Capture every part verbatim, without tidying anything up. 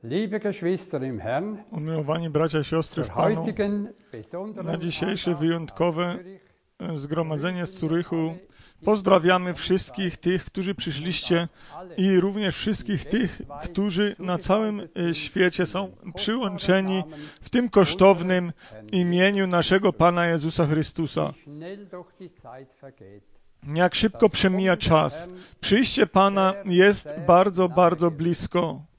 Liebe Geschwister im Herrn, Umiłowani bracia i siostry w Panu, na dzisiejsze wyjątkowe zgromadzenie z Zurychu pozdrawiamy wszystkich tych, którzy przyszliście i również wszystkich tych, którzy na całym świecie są przyłączeni w tym kosztownym imieniu naszego Pana Jezusa Chrystusa. Jak szybko przemija czas. Przyjście Pana jest bardzo, bardzo blisko.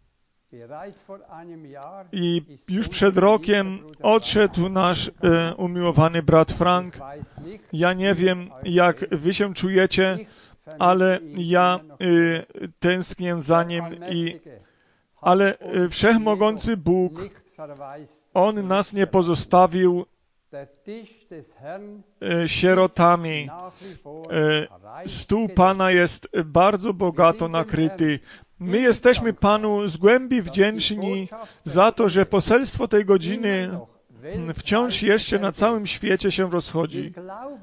I już przed rokiem odszedł nasz e, umiłowany brat Frank. Ja nie wiem, jak wy się czujecie, ale ja e, tęsknię za nim. I, ale e, Wszechmogący Bóg, On nas nie pozostawił e, sierotami. E, stół Pana jest bardzo bogato nakryty. My jesteśmy Panu z głębi wdzięczni za to, że poselstwo tej godziny wciąż jeszcze na całym świecie się rozchodzi.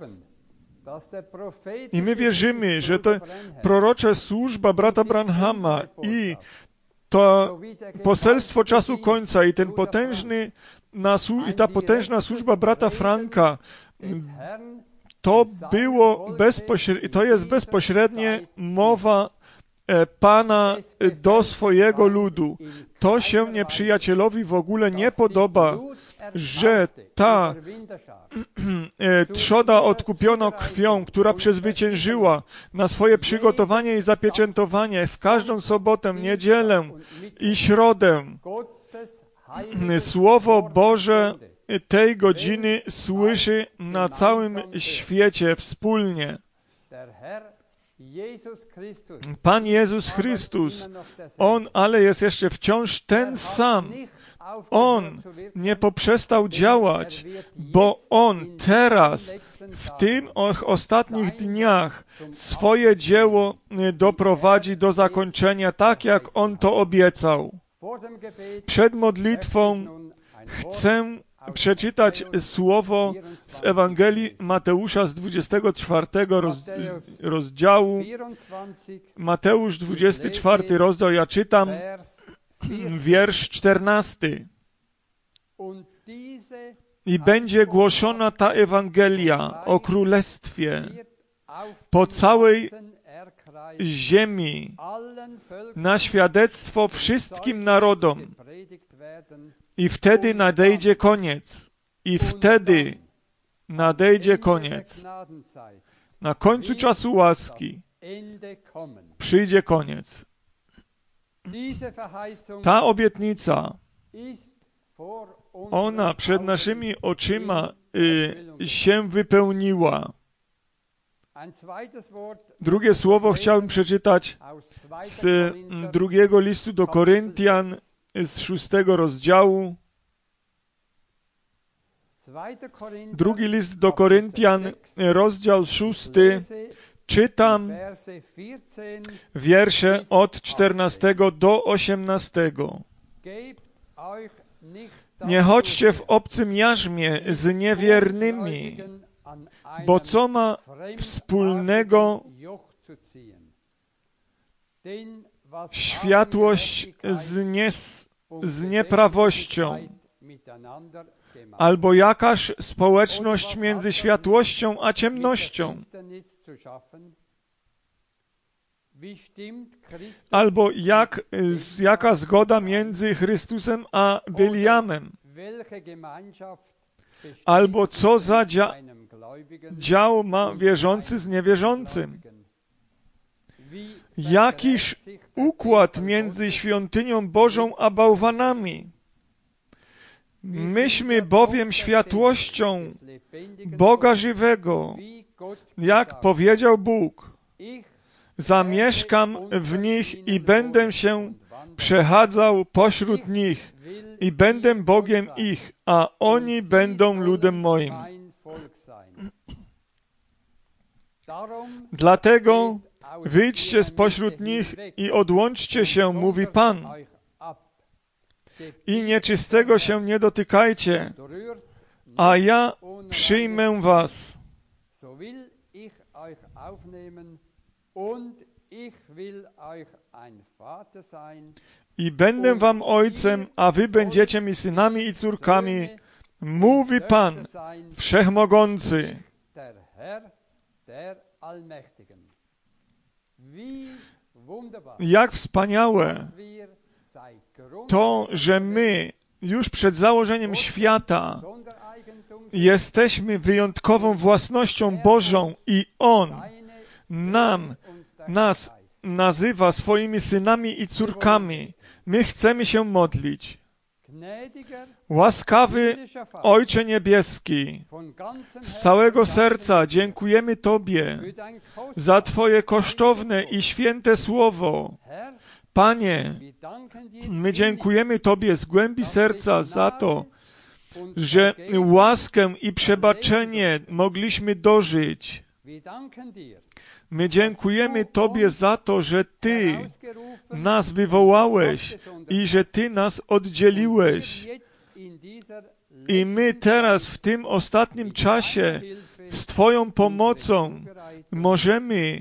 I my wierzymy, że to prorocza służba brata Branhama i to poselstwo czasu końca i ten potężny i ta potężna służba brata Franka, to było bezpośrednie, to jest bezpośrednie mowa Pana do swojego ludu. To się nieprzyjacielowi w ogóle nie podoba, że ta trzoda odkupiona krwią, która przezwyciężyła na swoje przygotowanie i zapieczętowanie w każdą sobotę, niedzielę i środę, Słowo Boże tej godziny słyszy na całym świecie wspólnie. Pan Jezus Chrystus, On ale jest jeszcze wciąż ten sam. On nie poprzestał działać, bo On teraz, w tym ostatnich dniach, swoje dzieło doprowadzi do zakończenia, tak jak On to obiecał. Przed modlitwą chcę przeczytać słowo z Ewangelii Mateusza z dwudziestego czwartego roz, rozdziału. Mateusz dwudziesty czwarty rozdział, ja czytam wiersz czternasty. I będzie głoszona ta Ewangelia o Królestwie po całej ziemi na świadectwo wszystkim narodom. I wtedy nadejdzie koniec. I wtedy nadejdzie koniec. Na końcu czasu łaski przyjdzie koniec. Ta obietnica, ona przed naszymi oczyma y, się wypełniła. Drugie słowo chciałbym przeczytać z drugiego listu do Koryntian, z szóstego rozdziału. Drugi list do Koryntian, rozdział szósty. Czytam wiersze od czternastego do osiemnastego. Nie chodźcie w obcym jarzmie z niewiernymi, bo co ma wspólnego światłość z, nie, z nieprawością? Albo jakaż społeczność między światłością a ciemnością? Albo jak, jaka zgoda między Chrystusem a Beliamem? Albo co za dzia, dział ma wierzący z niewierzącym? Jakiż układ między świątynią Bożą a bałwanami? Myśmy bowiem światłością Boga żywego, jak powiedział Bóg. Zamieszkam w nich i będę się przechadzał pośród nich i będę Bogiem ich, a oni będą ludem moim. Dlatego wyjdźcie spośród nich i odłączcie się, mówi Pan. I nieczystego się nie dotykajcie, a ja przyjmę was. i będę wam ojcem, a wy będziecie mi synami i córkami, mówi Pan Wszechmogący. Jak wspaniałe to, że my już przed założeniem świata jesteśmy wyjątkową własnością Bożą i On nam, nas nazywa swoimi synami i córkami. My chcemy się modlić. Łaskawy Ojcze Niebieski, z całego serca dziękujemy Tobie za Twoje kosztowne i święte słowo. Panie, my dziękujemy Tobie z głębi serca za to, że łaskę i przebaczenie mogliśmy dożyć. My dziękujemy Tobie za to, że Ty nas wywołałeś i że Ty nas oddzieliłeś. I my teraz w tym ostatnim czasie z Twoją pomocą możemy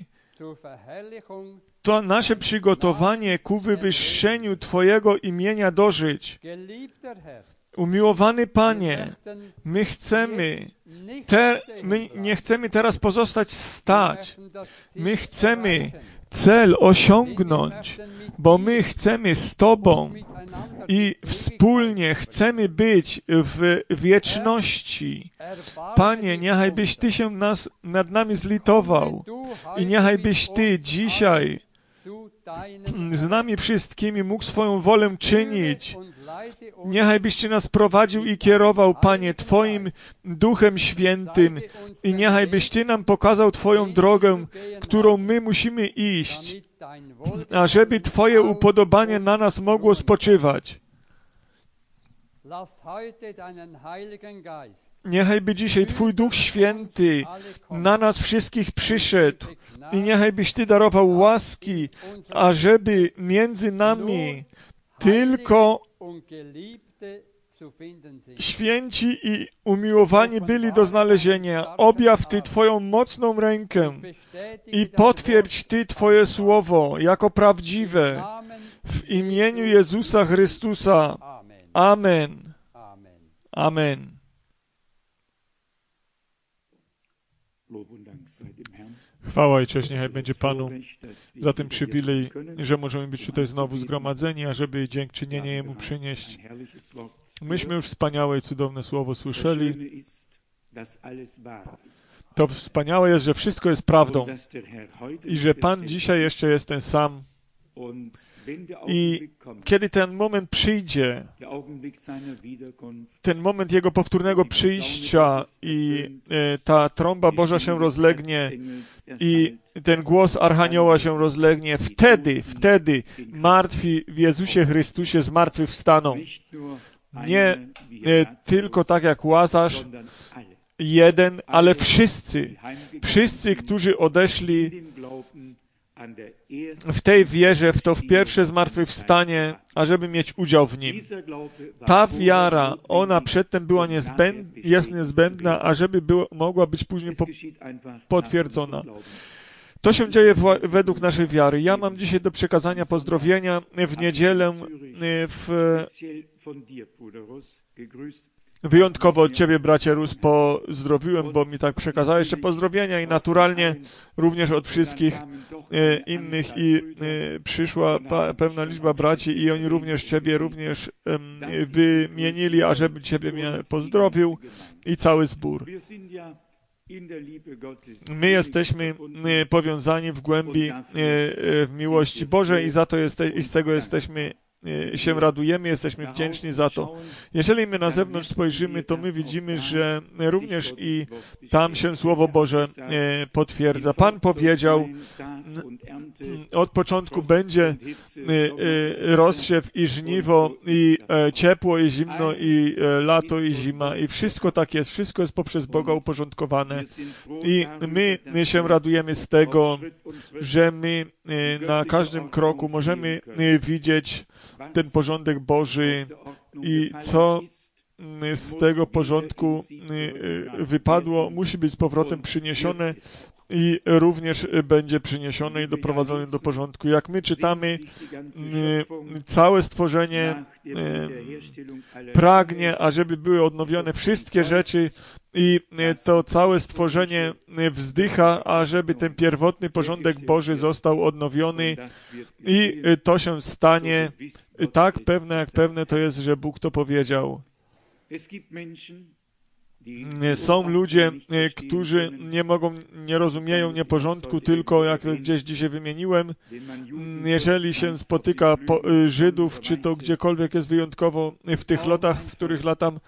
to nasze przygotowanie ku wywyższeniu Twojego imienia dożyć. Umiłowany Panie, my chcemy, te, my nie chcemy teraz pozostać stać. My chcemy cel osiągnąć, bo my chcemy z Tobą i wspólnie chcemy być w wieczności. Panie, niechaj byś Ty się nas, nad nami zlitował i niechaj byś Ty dzisiaj z nami wszystkimi mógł swoją wolę czynić. Niechaj byś Ty nas prowadził i kierował, Panie, Twoim Duchem Świętym i niechaj byś Ty nam pokazał Twoją drogę, którą my musimy iść, ażeby Twoje upodobanie na nas mogło spoczywać. Niechaj by dzisiaj Twój Duch Święty na nas wszystkich przyszedł i niechaj byś Ty darował łaski, ażeby między nami tylko święci i umiłowani byli do znalezienia. Objaw Ty Twoją mocną rękę i potwierdź Ty Twoje słowo jako prawdziwe w imieniu Jezusa Chrystusa. Amen. Amen. Chwała i cześć niechaj będzie Panu za ten przywilej, że możemy być tutaj znowu zgromadzeni, ażeby dziękczynienie Jemu przynieść. Myśmy już wspaniałe i cudowne słowo słyszeli. To wspaniałe jest, że wszystko jest prawdą i że Pan dzisiaj jeszcze jest ten sam. I kiedy ten moment przyjdzie, ten moment Jego powtórnego przyjścia i e, ta trąba Boża się rozlegnie i ten głos Archanioła się rozlegnie, wtedy, wtedy martwi w Jezusie Chrystusie zmartwychwstaną. Nie e, tylko tak jak Łazarz, jeden, ale wszyscy, wszyscy, którzy odeszli w tej wierze, w to w pierwsze zmartwychwstanie, ażeby mieć udział w nim. Ta wiara, ona przedtem była niezbędna, jest niezbędna, ażeby było, mogła być później po, potwierdzona. To się dzieje w, według naszej wiary. Ja mam dzisiaj do przekazania pozdrowienia w niedzielę w Wyjątkowo od Ciebie, bracie Rus, pozdrowiłem, bo mi tak przekazałeś jeszcze pozdrowienia i naturalnie również od wszystkich e, innych i e, przyszła pa, pełna liczba braci i oni również Ciebie również e, wymienili, ażeby Ciebie mnie pozdrowił i cały zbór. My jesteśmy e, powiązani w głębi e, w miłości Bożej i za to jeste, i z tego jesteśmy się radujemy, jesteśmy wdzięczni za to. Jeżeli my na zewnątrz spojrzymy, to my widzimy, że również i tam się Słowo Boże potwierdza. Pan powiedział, od początku będzie rozsiew i żniwo, i ciepło, i zimno, i lato, i zima, i wszystko tak jest. Wszystko jest poprzez Boga uporządkowane. I my się radujemy z tego, że my na każdym kroku możemy widzieć ten porządek Boży i co z tego porządku wypadło, musi być z powrotem przyniesione i również będzie przyniesiony i doprowadzony do porządku. Jak my czytamy, całe stworzenie pragnie, ażeby były odnowione wszystkie rzeczy i to całe stworzenie wzdycha, ażeby ten pierwotny porządek Boży został odnowiony i to się stanie tak pewne, jak pewne to jest, że Bóg to powiedział. Są ludzie, którzy nie mogą, nie rozumieją nieporządku, tylko jak gdzieś dzisiaj wymieniłem, jeżeli się spotyka po, Żydów, czy to gdziekolwiek jest wyjątkowo w tych lotach, w których latam,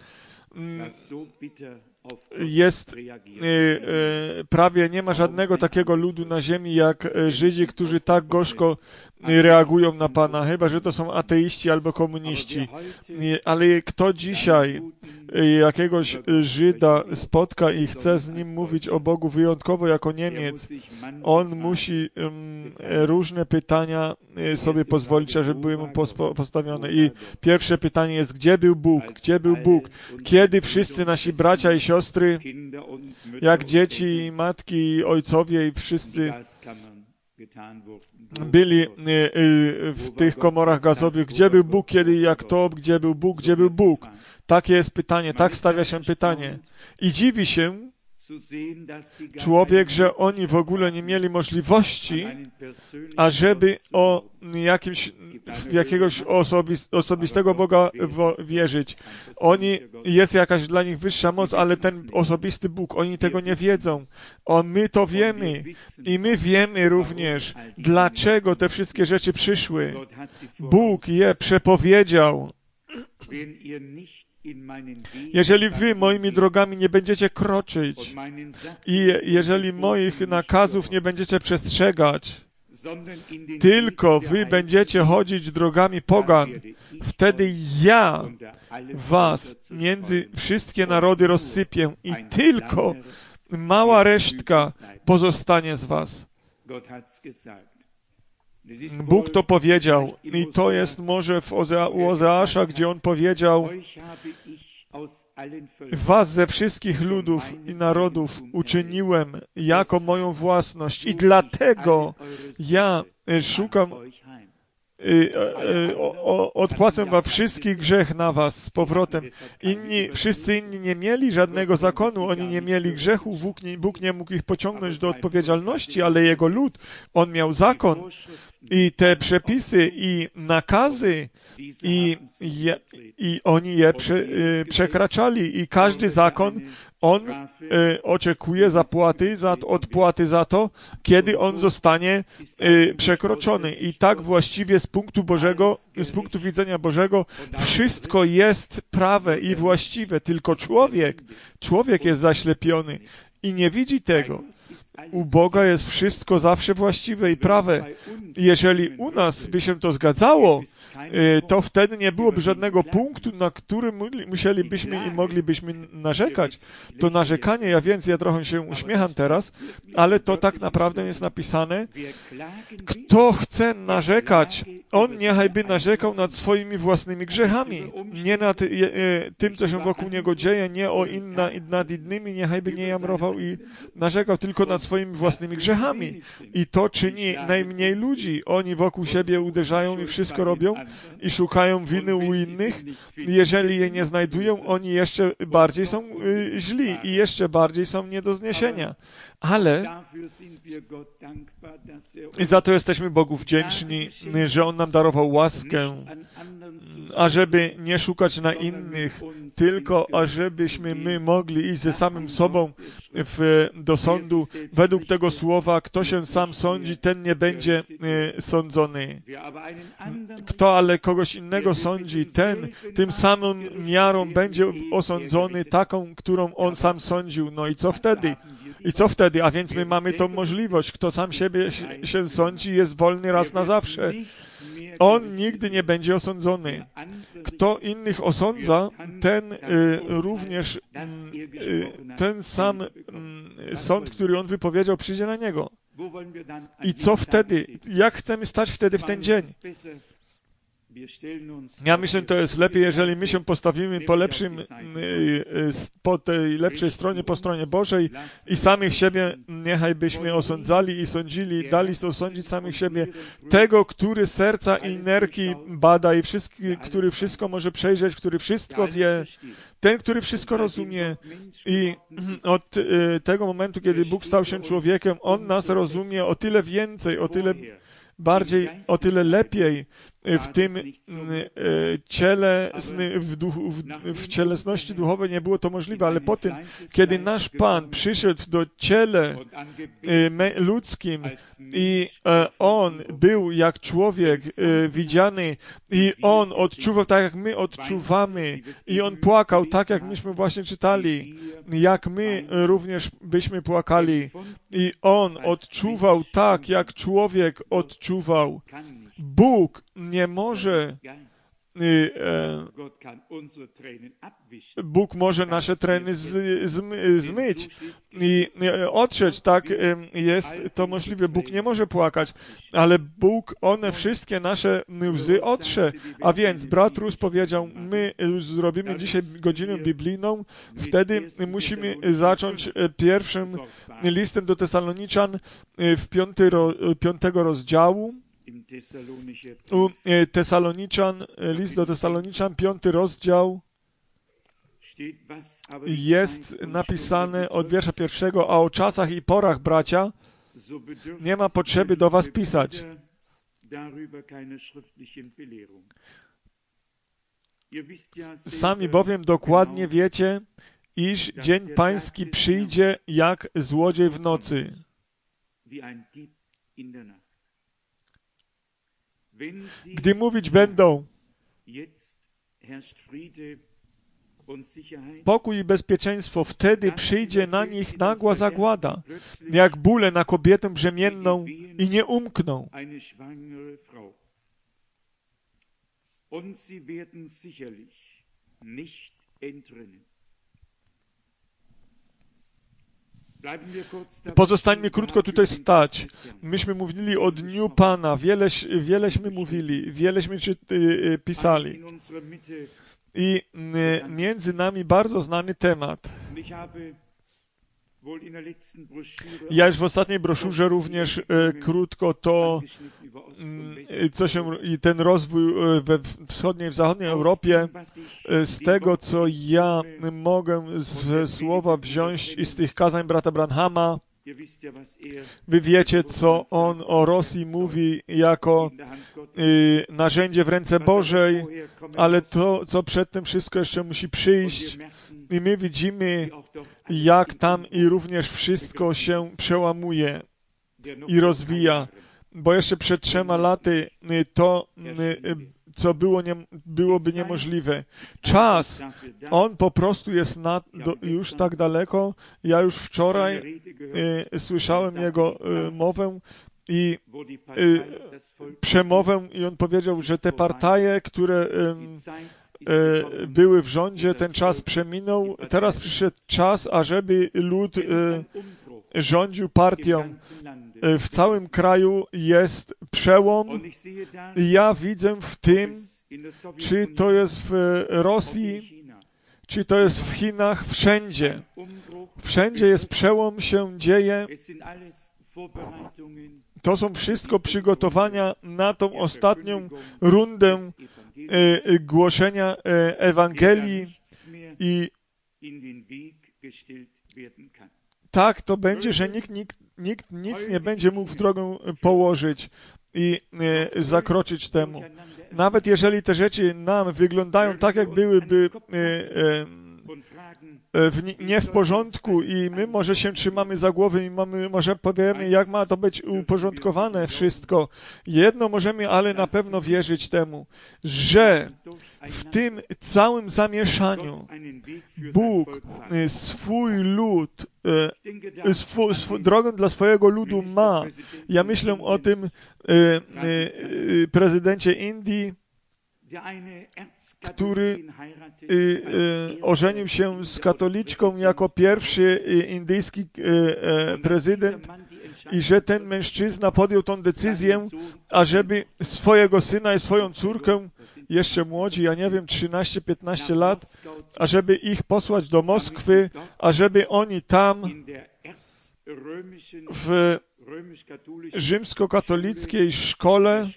jest e, e, prawie nie ma żadnego takiego ludu na ziemi jak Żydzi, którzy tak gorzko reagują na Pana, chyba że to są ateiści albo komuniści. Ale kto dzisiaj jakiegoś Żyda spotka i chce z nim mówić o Bogu wyjątkowo jako Niemiec, on musi um, różne pytania sobie pozwolić, żeby były mu postawione. I pierwsze pytanie jest, gdzie był Bóg? Gdzie był Bóg? Kiedy wszyscy nasi bracia i siostry, jak dzieci, matki, ojcowie i wszyscy byli w tych komorach gazowych, gdzie był Bóg, kiedy jak to, gdzie był Bóg, gdzie był Bóg? Takie jest pytanie, tak stawia się pytanie. I dziwi się człowiek, że oni w ogóle nie mieli możliwości, ażeby o jakimś, w jakiegoś osobis, osobistego Boga wierzyć. Oni, jest jakaś dla nich wyższa moc, ale ten osobisty Bóg, oni tego nie wiedzą. O, my to wiemy i my wiemy również, dlaczego te wszystkie rzeczy przyszły. Bóg je przepowiedział. Jeżeli wy moimi drogami nie będziecie kroczyć i jeżeli moich nakazów nie będziecie przestrzegać, tylko wy będziecie chodzić drogami pogan, wtedy ja was między wszystkie narody rozsypię i tylko mała resztka pozostanie z was. Bóg to powiedział i to jest może w Ozea, u Ozeasza, gdzie on powiedział: was ze wszystkich ludów i narodów uczyniłem jako moją własność i dlatego ja szukam, odpłacę wam wszystkich grzech na was z powrotem. Inni, wszyscy inni nie mieli żadnego zakonu, oni nie mieli grzechu, Bóg nie, Bóg nie mógł ich pociągnąć do odpowiedzialności, ale Jego lud, On miał zakon i te przepisy i nakazy i, je, i oni je prze, przekraczali i każdy zakon on y, oczekuje zapłaty, za, odpłaty za to, kiedy on zostanie y, przekroczony. I tak właściwie z punktu Bożego, z punktu widzenia Bożego, wszystko jest prawe i właściwe, tylko człowiek, człowiek jest zaślepiony i nie widzi tego. U Boga jest wszystko zawsze właściwe i prawe. Jeżeli u nas by się to zgadzało, to wtedy nie byłoby żadnego punktu, na którym musielibyśmy i moglibyśmy narzekać. To narzekanie, ja więc ja trochę się uśmiecham teraz, ale to tak naprawdę jest napisane. Kto chce narzekać, on niechajby narzekał nad swoimi własnymi grzechami. Nie nad tym, co się wokół niego dzieje, nie o inna, nad innymi, niechajby nie jamrował i narzekał tylko nad swoimi własnymi grzechami. I to czyni najmniej ludzi. Oni wokół siebie uderzają i wszystko robią i szukają winy u innych. Jeżeli je nie znajdują, oni jeszcze bardziej są y, źli i jeszcze bardziej są nie do zniesienia. Ale i za to jesteśmy Bogu wdzięczni, że On nam darował łaskę, ażeby nie szukać na innych, tylko ażebyśmy my mogli iść ze samym sobą w, do sądu. Według tego słowa, kto się sam sądzi, ten nie będzie y, sądzony. Kto ale kogoś innego sądzi, ten tym samym miarą będzie osądzony, taką, którą on sam sądził. No i co wtedy? I co wtedy? A więc my mamy tą możliwość. Kto sam siebie się sądzi, jest wolny raz na zawsze. On nigdy nie będzie osądzony. Kto innych osądza, ten y, również y, ten sam y, sąd, który on wypowiedział, przyjdzie na niego. I co wtedy? Jak chcemy stać wtedy w ten dzień? Ja myślę, to jest lepiej, jeżeli my się postawimy po lepszym, po tej lepszej stronie, po stronie Bożej i samych siebie niechaj byśmy osądzali i sądzili, dali osądzić samych siebie tego, który serca i nerki bada i wszystki, który wszystko może przejrzeć, który wszystko wie, ten, który wszystko rozumie i od tego momentu, kiedy Bóg stał się człowiekiem, On nas rozumie o tyle więcej, o tyle bardziej, o tyle lepiej w tym ciele, w, duchu, w, w cielesności duchowej nie było to możliwe, ale po tym, kiedy nasz Pan przyszedł do ciele ludzkim i On był jak człowiek widziany i On odczuwał tak, jak my odczuwamy i On płakał tak, jak myśmy właśnie czytali, jak my również byśmy płakali i On odczuwał tak, jak człowiek odczuwał. Bóg nie może, Bóg może nasze treny z, z, zmyć i otrzeć, tak jest to możliwe. Bóg nie może płakać, ale Bóg one wszystkie nasze łzy otrze. A więc brat Rus powiedział, my już zrobimy dzisiaj godzinę biblijną, wtedy musimy zacząć pierwszym listem do Tesaloniczan w piąty, piątego rozdziału. U Tesaloniczan, list do Tesaloniczan, piąty rozdział, jest napisane od wiersza pierwszego, a o czasach i porach, bracia, nie ma potrzeby do was pisać. Sami bowiem dokładnie wiecie, iż dzień pański przyjdzie jak złodziej w nocy. Gdy mówić będą pokój i bezpieczeństwo, wtedy przyjdzie na nich nagła zagłada, jak bóle na kobietę brzemienną i nie umkną. Pozostańmy krótko tutaj stać. Myśmy mówili o Dniu Pana, wieleś, wieleśmy mówili, wieleśmy czy, y, pisali. I y, między nami bardzo znany temat. Ja już w ostatniej broszurze również e, krótko to, e, co się, i ten rozwój we wschodniej, w zachodniej Europie, e, z tego, co ja mogę z słowa wziąć i z tych kazań brata Branhama. Wy wiecie, co on o Rosji mówi jako y, narzędzie w ręce Bożej, ale to, co przed tym wszystko jeszcze musi przyjść. I my widzimy, jak tam i również wszystko się przełamuje i rozwija. Bo jeszcze przed trzema laty y, to, y, co było nie, byłoby niemożliwe. Czas, on po prostu jest na, do, już tak daleko. Ja już wczoraj y, słyszałem jego y, mowę i y, przemowę i on powiedział, że te partaje, które y, y, były w rządzie, ten czas przeminął. Teraz przyszedł czas, ażeby lud y, rządził partią. W całym kraju jest przełom. Ja widzę w tym, czy to jest w Rosji, czy to jest w Chinach, wszędzie. Wszędzie jest przełom, się dzieje. To są wszystko przygotowania na tą ostatnią rundę e, głoszenia e, Ewangelii i tak to będzie, że nikt, nikt, nikt nic nie będzie mógł w drogę położyć i e, zakroczyć temu. Nawet jeżeli te rzeczy nam wyglądają tak, jak byłyby e, e, w, nie w porządku i my może się trzymamy za głowę i mamy, może powiemy, jak ma to być uporządkowane wszystko. Jedno możemy ale na pewno wierzyć temu, że w tym całym zamieszaniu Bóg swój lud, swój, swój, drogę dla swojego ludu ma. Ja myślę o tym e, e, prezydencie Indii, który e, e, ożenił się z katoliczką jako pierwszy indyjski e, prezydent i że ten mężczyzna podjął tą decyzję, ażeby swojego syna i swoją córkę, jeszcze młodzi, ja nie wiem, trzynaście piętnaście lat, ażeby ich posłać do Moskwy, ażeby oni tam w rzymskokatolickiej szkole,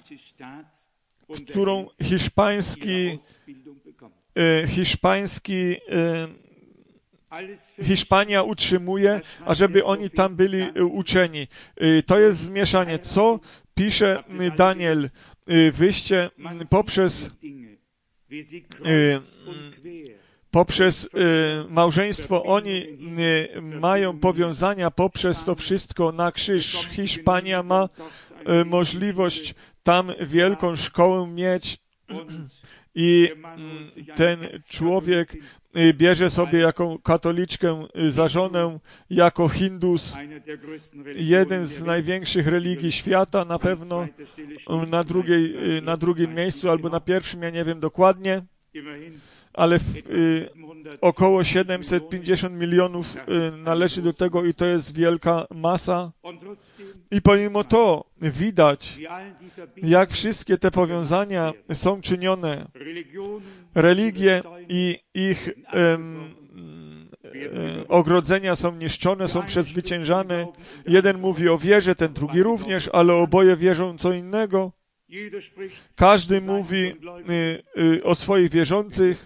którą hiszpański, e, hiszpański e, Hiszpania utrzymuje, ażeby oni tam byli e, uczeni. E, to jest zmieszanie. Co pisze Daniel? E, wyjście poprzez e, poprzez e, małżeństwo oni e, mają powiązania poprzez to wszystko na krzyż. Hiszpania ma e, możliwość tam wielką szkołę mieć i ten człowiek bierze sobie jako katoliczkę za żonę, jako Hindus, jeden z największych religii świata, na pewno na, drugiej, na drugim miejscu albo na pierwszym, ja nie wiem dokładnie, ale w, y, około siedemset pięćdziesiąt milionów y, należy do tego i to jest wielka masa. I pomimo to widać, jak wszystkie te powiązania są czynione. Religie i ich um, ogrodzenia są niszczone, są przezwyciężane. Jeden mówi o wierze, ten drugi również, ale oboje wierzą co innego. Każdy mówi y, y, o swoich wierzących.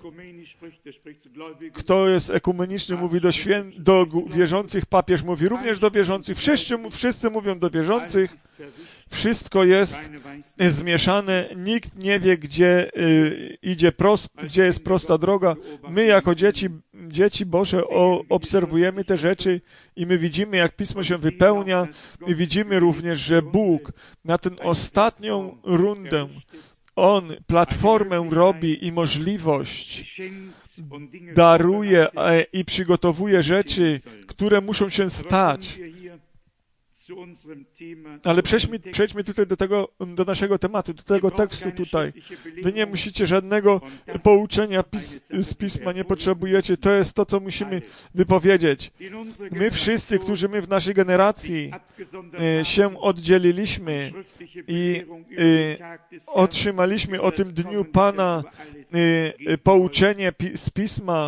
Kto jest ekumeniczny, mówi do, świę... do wierzących. Papież mówi również do wierzących. Wszyscy, wszyscy mówią do wierzących. Wszystko jest zmieszane. Nikt nie wie, gdzie y, idzie prost, gdzie jest prosta droga. My jako dzieci, dzieci Boże o, obserwujemy te rzeczy i my widzimy, jak Pismo się wypełnia i widzimy również, że Bóg na tę ostatnią rundę, On platformę robi i możliwość daruje i przygotowuje rzeczy, które muszą się stać. Ale przejdźmy, przejdźmy tutaj do tego, do naszego tematu, do tego tekstu tutaj. Wy nie musicie żadnego pouczenia pis, z Pisma, nie potrzebujecie. To jest to, co musimy wypowiedzieć. My wszyscy, którzy my w naszej generacji e, się oddzieliliśmy i e, otrzymaliśmy o tym dniu Pana e, pouczenie pi, z Pisma,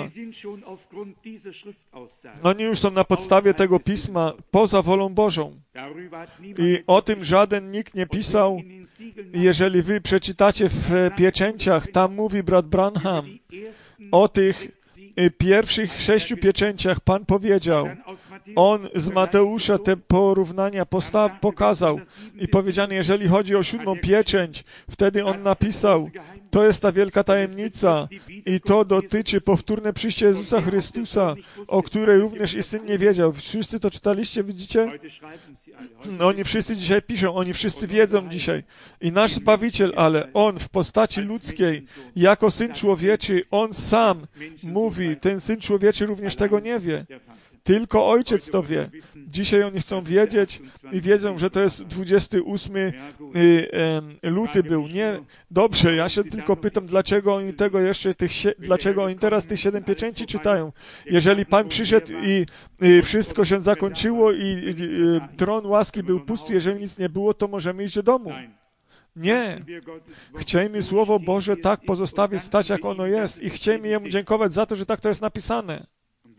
oni już są na podstawie tego Pisma poza wolą Bożą. I o tym żaden nikt nie pisał. Jeżeli wy przeczytacie w pieczęciach, tam mówi brat Branham o tych pierwszych sześciu pieczęciach. Pan powiedział, on z Mateusza te porównania posta- pokazał i powiedziano, jeżeli chodzi o siódmą pieczęć, wtedy on napisał, to jest ta wielka tajemnica i to dotyczy powtórne przyjście Jezusa Chrystusa, o której również i Syn nie wiedział. Wszyscy to czytaliście, widzicie? Oni wszyscy dzisiaj piszą, oni wszyscy wiedzą dzisiaj. I nasz Zbawiciel, ale On w postaci ludzkiej, jako Syn Człowieczy, On sam mówi, ten Syn Człowieczy również tego nie wie. Tylko Ojciec to wie. Dzisiaj oni chcą wiedzieć i wiedzą, że to jest dwudziestego ósmego luty był. Nie, dobrze, ja się tylko pytam, dlaczego oni tego jeszcze, tych, dlaczego oni teraz tych siedem pieczęci czytają. Jeżeli Pan przyszedł i, i wszystko się zakończyło i, i, i tron łaski był pusty, jeżeli nic nie było, to możemy iść do domu. Nie. Chciejmy Słowo Boże tak pozostawić stać, jak ono jest i chciejmy Jemu dziękować za to, że tak to jest napisane.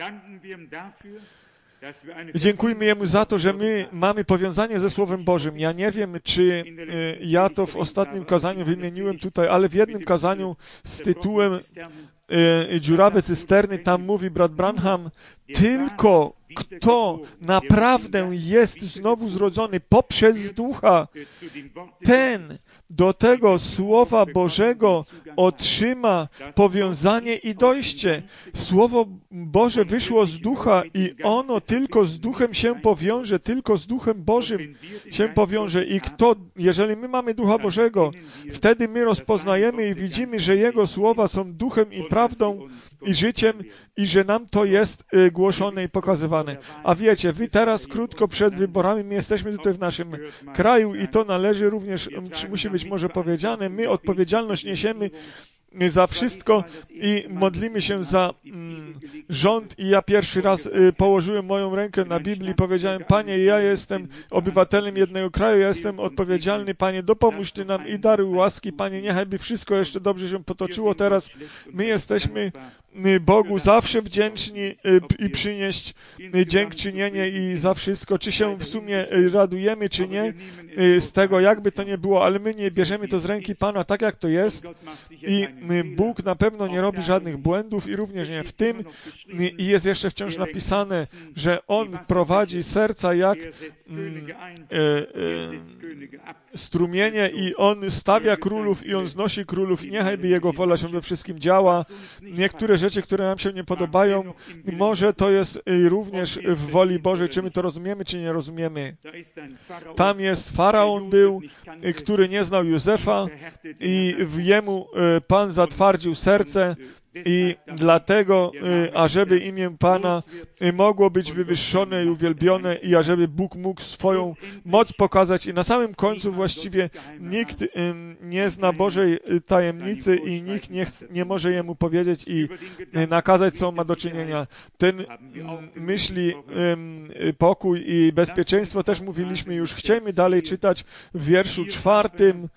Dziękujmy Jemu za to, że my mamy powiązanie ze Słowem Bożym. Ja nie wiem, czy ja to w ostatnim kazaniu wymieniłem tutaj, ale w jednym kazaniu z tytułem Dziurawe cysterny, tam mówi brat Branham, tylko kto naprawdę jest znowu zrodzony poprzez Ducha, ten do tego Słowa Bożego otrzyma powiązanie i dojście. Słowo Boże wyszło z Ducha i ono tylko z Duchem się powiąże, tylko z Duchem Bożym się powiąże. I kto, jeżeli my mamy Ducha Bożego, wtedy my rozpoznajemy i widzimy, że Jego słowa są duchem i prawdą i życiem i że nam to jest y, głoszone i pokazywane. A wiecie, wy teraz krótko przed wyborami, my jesteśmy tutaj w naszym kraju i to należy również, czy musi być może powiedziane, my odpowiedzialność niesiemy za wszystko i modlimy się za mm, rząd. I ja pierwszy raz y, położyłem moją rękę na Biblii i powiedziałem: Panie, ja jestem obywatelem jednego kraju, ja jestem odpowiedzialny, Panie, dopomóż Ty nam i daruj łaski, Panie, niechaj by wszystko jeszcze dobrze się potoczyło teraz. My jesteśmy Bogu zawsze wdzięczni y, i przynieść y, dziękczynienie i za wszystko, czy się w sumie y, radujemy, czy nie, y, z tego, jakby to nie było, ale my nie bierzemy to z ręki Pana tak, jak to jest i y, Bóg na pewno nie robi żadnych błędów i również nie w tym. Y, I jest jeszcze wciąż napisane, że On prowadzi serca jak y, y, y, strumienie i On stawia królów i On znosi królów i niechaj by Jego wola się we wszystkim działa. Niektóre rzeczy, które nam się nie podobają, może to jest również w woli Bożej, czy my to rozumiemy, czy nie rozumiemy. Tam jest faraon był, który nie znał Józefa i w jemu Pan zatwardził serce i dlatego, ażeby imię Pana mogło być wywyższone i uwielbione i ażeby Bóg mógł swoją moc pokazać i na samym końcu właściwie nikt nie zna Bożej tajemnicy i nikt nie, chce, nie może Jemu powiedzieć i nakazać, co on ma do czynienia. Ten myśli pokój i bezpieczeństwo też mówiliśmy już. Chcielibyśmy dalej czytać w wierszu czwartym.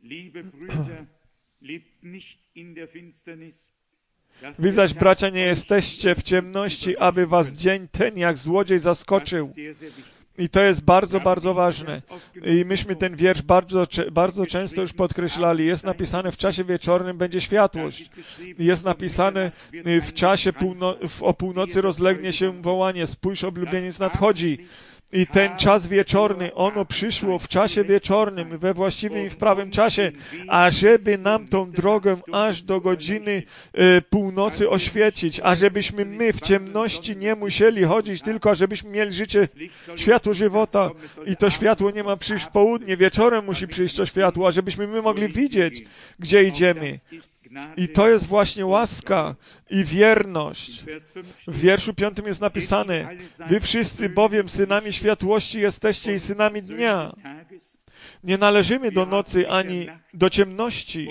Wy zaś, bracia, nie jesteście w ciemności, aby was dzień ten jak złodziej zaskoczył. I to jest bardzo, bardzo ważne. I myśmy ten wiersz bardzo, bardzo często już podkreślali. Jest napisane, w czasie wieczornym będzie światłość. Jest napisane, w czasie półno- o północy rozlegnie się wołanie, spójrz, oblubieniec nadchodzi. I ten czas wieczorny, ono przyszło w czasie wieczornym, we właściwym i w prawym czasie, ażeby nam tą drogę aż do godziny e, północy oświecić, ażebyśmy my w ciemności nie musieli chodzić, tylko ażebyśmy mieli życie, światło żywota. I to światło nie ma przyjść w południe, wieczorem musi przyjść to światło, ażebyśmy my mogli widzieć, gdzie idziemy. I to jest właśnie łaska i wierność. W wierszu piątym jest napisane: wy wszyscy bowiem synami światłości jesteście i synami dnia. Nie należymy do nocy ani do ciemności.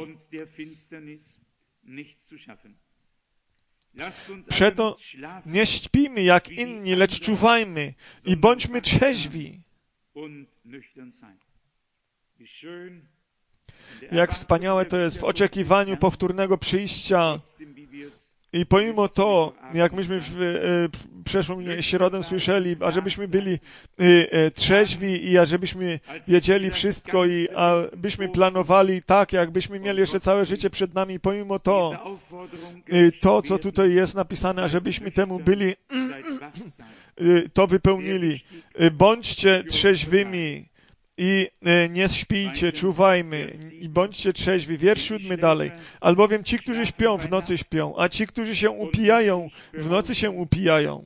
Przeto nie śpimy jak inni, lecz czuwajmy i bądźmy trzeźwi. Jak wspaniałe to jest w oczekiwaniu powtórnego przyjścia. I pomimo to, jak myśmy w, w przeszłą środę słyszeli, ażebyśmy byli trzeźwi i ażebyśmy wiedzieli wszystko i abyśmy planowali tak, jakbyśmy mieli jeszcze całe życie przed nami, pomimo to, to, co tutaj jest napisane, ażebyśmy temu byli, to wypełnili. Bądźcie trzeźwymi i nie śpijcie, czuwajmy i bądźcie trzeźwi. Wiersz siódmy dalej. Albowiem ci, którzy śpią, w nocy śpią, a ci, którzy się upijają, w nocy się upijają.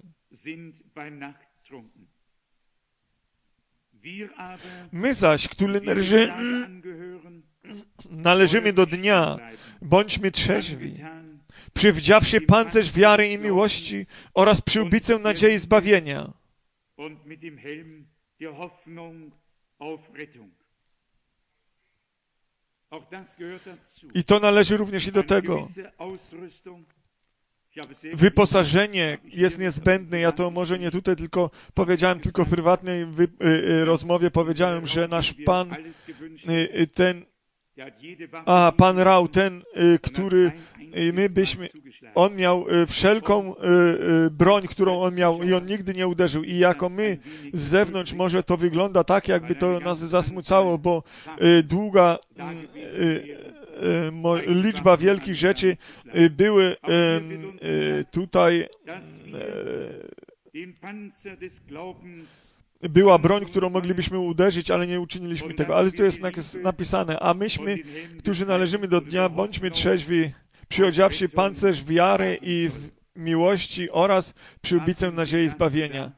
My zaś, którzy należy, należymy do dnia, bądźmy trzeźwi, przywdziawszy pancerz wiary i miłości oraz przyłbicę nadziei zbawienia. I to należy również i do tego. Wyposażenie jest niezbędne. Ja to może nie tutaj tylko powiedziałem, tylko w prywatnej wy, y, y, rozmowie powiedziałem, że nasz Pan, y, ten, a Pan Rał, ten, y, który y, my byśmy, on miał y, wszelką y, y, broń, którą on miał i on nigdy nie uderzył. I jako my z zewnątrz może to wygląda tak, jakby to nas zasmucało, bo y, długa y, y, liczba wielkich rzeczy były tutaj, była broń, którą moglibyśmy uderzyć, ale nie uczyniliśmy tego. Ale tu jest napisane, a myśmy, którzy należymy do dnia, bądźmy trzeźwi, przyodziawszy pancerz wiary i w miłości oraz przyłbicę nadziei zbawienia.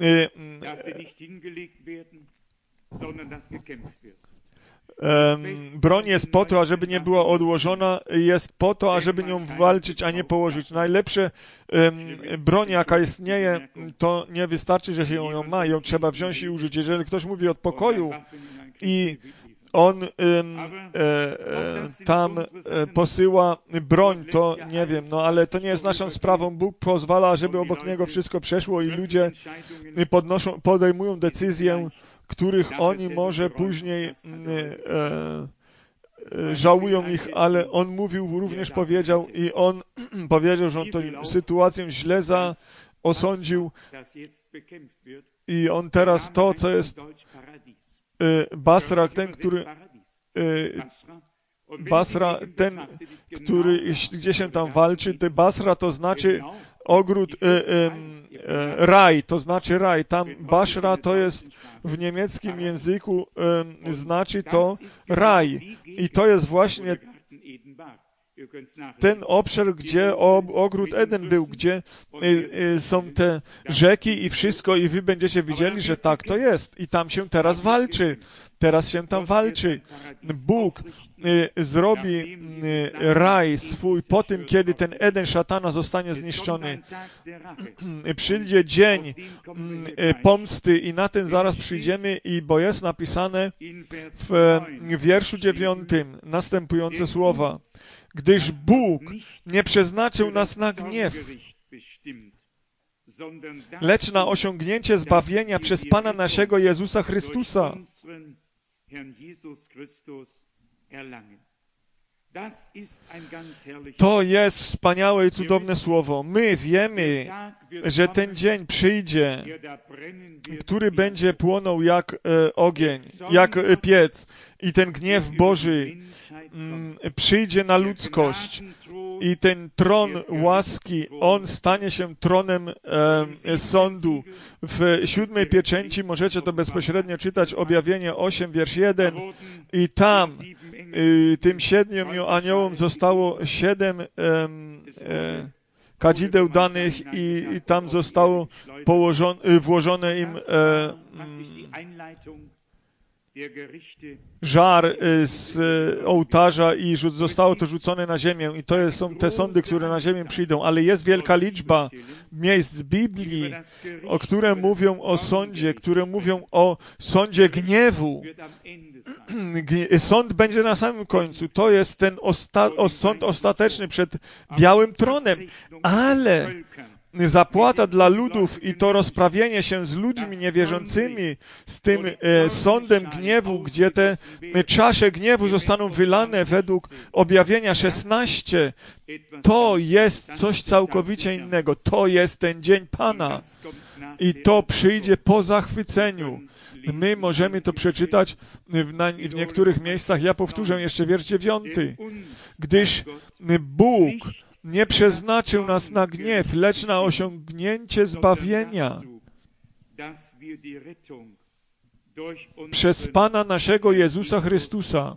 Um, broń jest po to, ażeby nie była odłożona, jest po to, ażeby nią walczyć, a nie położyć. Najlepsze um, broń, jaka istnieje, to nie wystarczy, że się ją ma, ją trzeba wziąć i użyć. Jeżeli ktoś mówi od pokoju i on e, e, tam e, posyła broń, to nie wiem, no ale to nie jest naszą sprawą. Bóg pozwala, żeby obok niego wszystko przeszło i ludzie podnoszą, podejmują decyzję, których oni może później e, e, żałują ich, ale on mówił, również powiedział i on powiedział, że on tę sytuację źle za osądził i on teraz to, co jest y, Basra, ten, który y, Basra, ten, który gdzie się tam walczy, ty Basra to znaczy ogród, y, y, y, raj, to znaczy raj. Tam Baszra to jest w niemieckim języku, y, znaczy to raj. I to jest właśnie ten obszar, gdzie ogród Eden był, gdzie y, y, są te rzeki i wszystko i wy będziecie widzieli, że tak to jest. I tam się teraz walczy. Teraz się tam walczy. Bóg y, zrobi y, raj swój po tym, kiedy ten Eden szatana zostanie zniszczony. Y, przyjdzie dzień y, pomsty i na ten zaraz przyjdziemy, i bo jest napisane w, w wierszu dziewiątym następujące słowa. Gdyż Bóg nie przeznaczył nas na gniew, lecz na osiągnięcie zbawienia przez Pana naszego Jezusa Chrystusa. To jest wspaniałe i cudowne słowo. My wiemy, że ten dzień przyjdzie, który będzie płonął jak e, ogień, jak e, piec, i ten gniew Boży m, przyjdzie na ludzkość. I ten tron łaski, on stanie się tronem e, sądu. W siódmej pieczęci możecie to bezpośrednio czytać, Objawienie osiem, wiersz jeden. I tam y, tym siedmiu aniołom zostało siedem e, e, kadzideł danych i, i tam zostało położone, włożone im e, m, żar z ołtarza i zostało to rzucone na ziemię. I to są te sądy, które na ziemię przyjdą. Ale jest wielka liczba miejsc z Biblii, o które mówią o sądzie, które mówią o sądzie gniewu. Sąd będzie na samym końcu. To jest ten osta- o sąd ostateczny przed białym tronem. Ale zapłata dla ludów i to rozprawienie się z ludźmi niewierzącymi, z tym e, sądem gniewu, gdzie te czasze gniewu zostaną wylane według Objawienia szesnaście, to jest coś całkowicie innego. To jest ten dzień Pana. I to przyjdzie po zachwyceniu. My możemy to przeczytać w, na, w niektórych miejscach. Ja powtórzę jeszcze wiersz dziewiąty. Gdyż Bóg nie przeznaczył nas na gniew, lecz na osiągnięcie zbawienia przez Pana naszego Jezusa Chrystusa.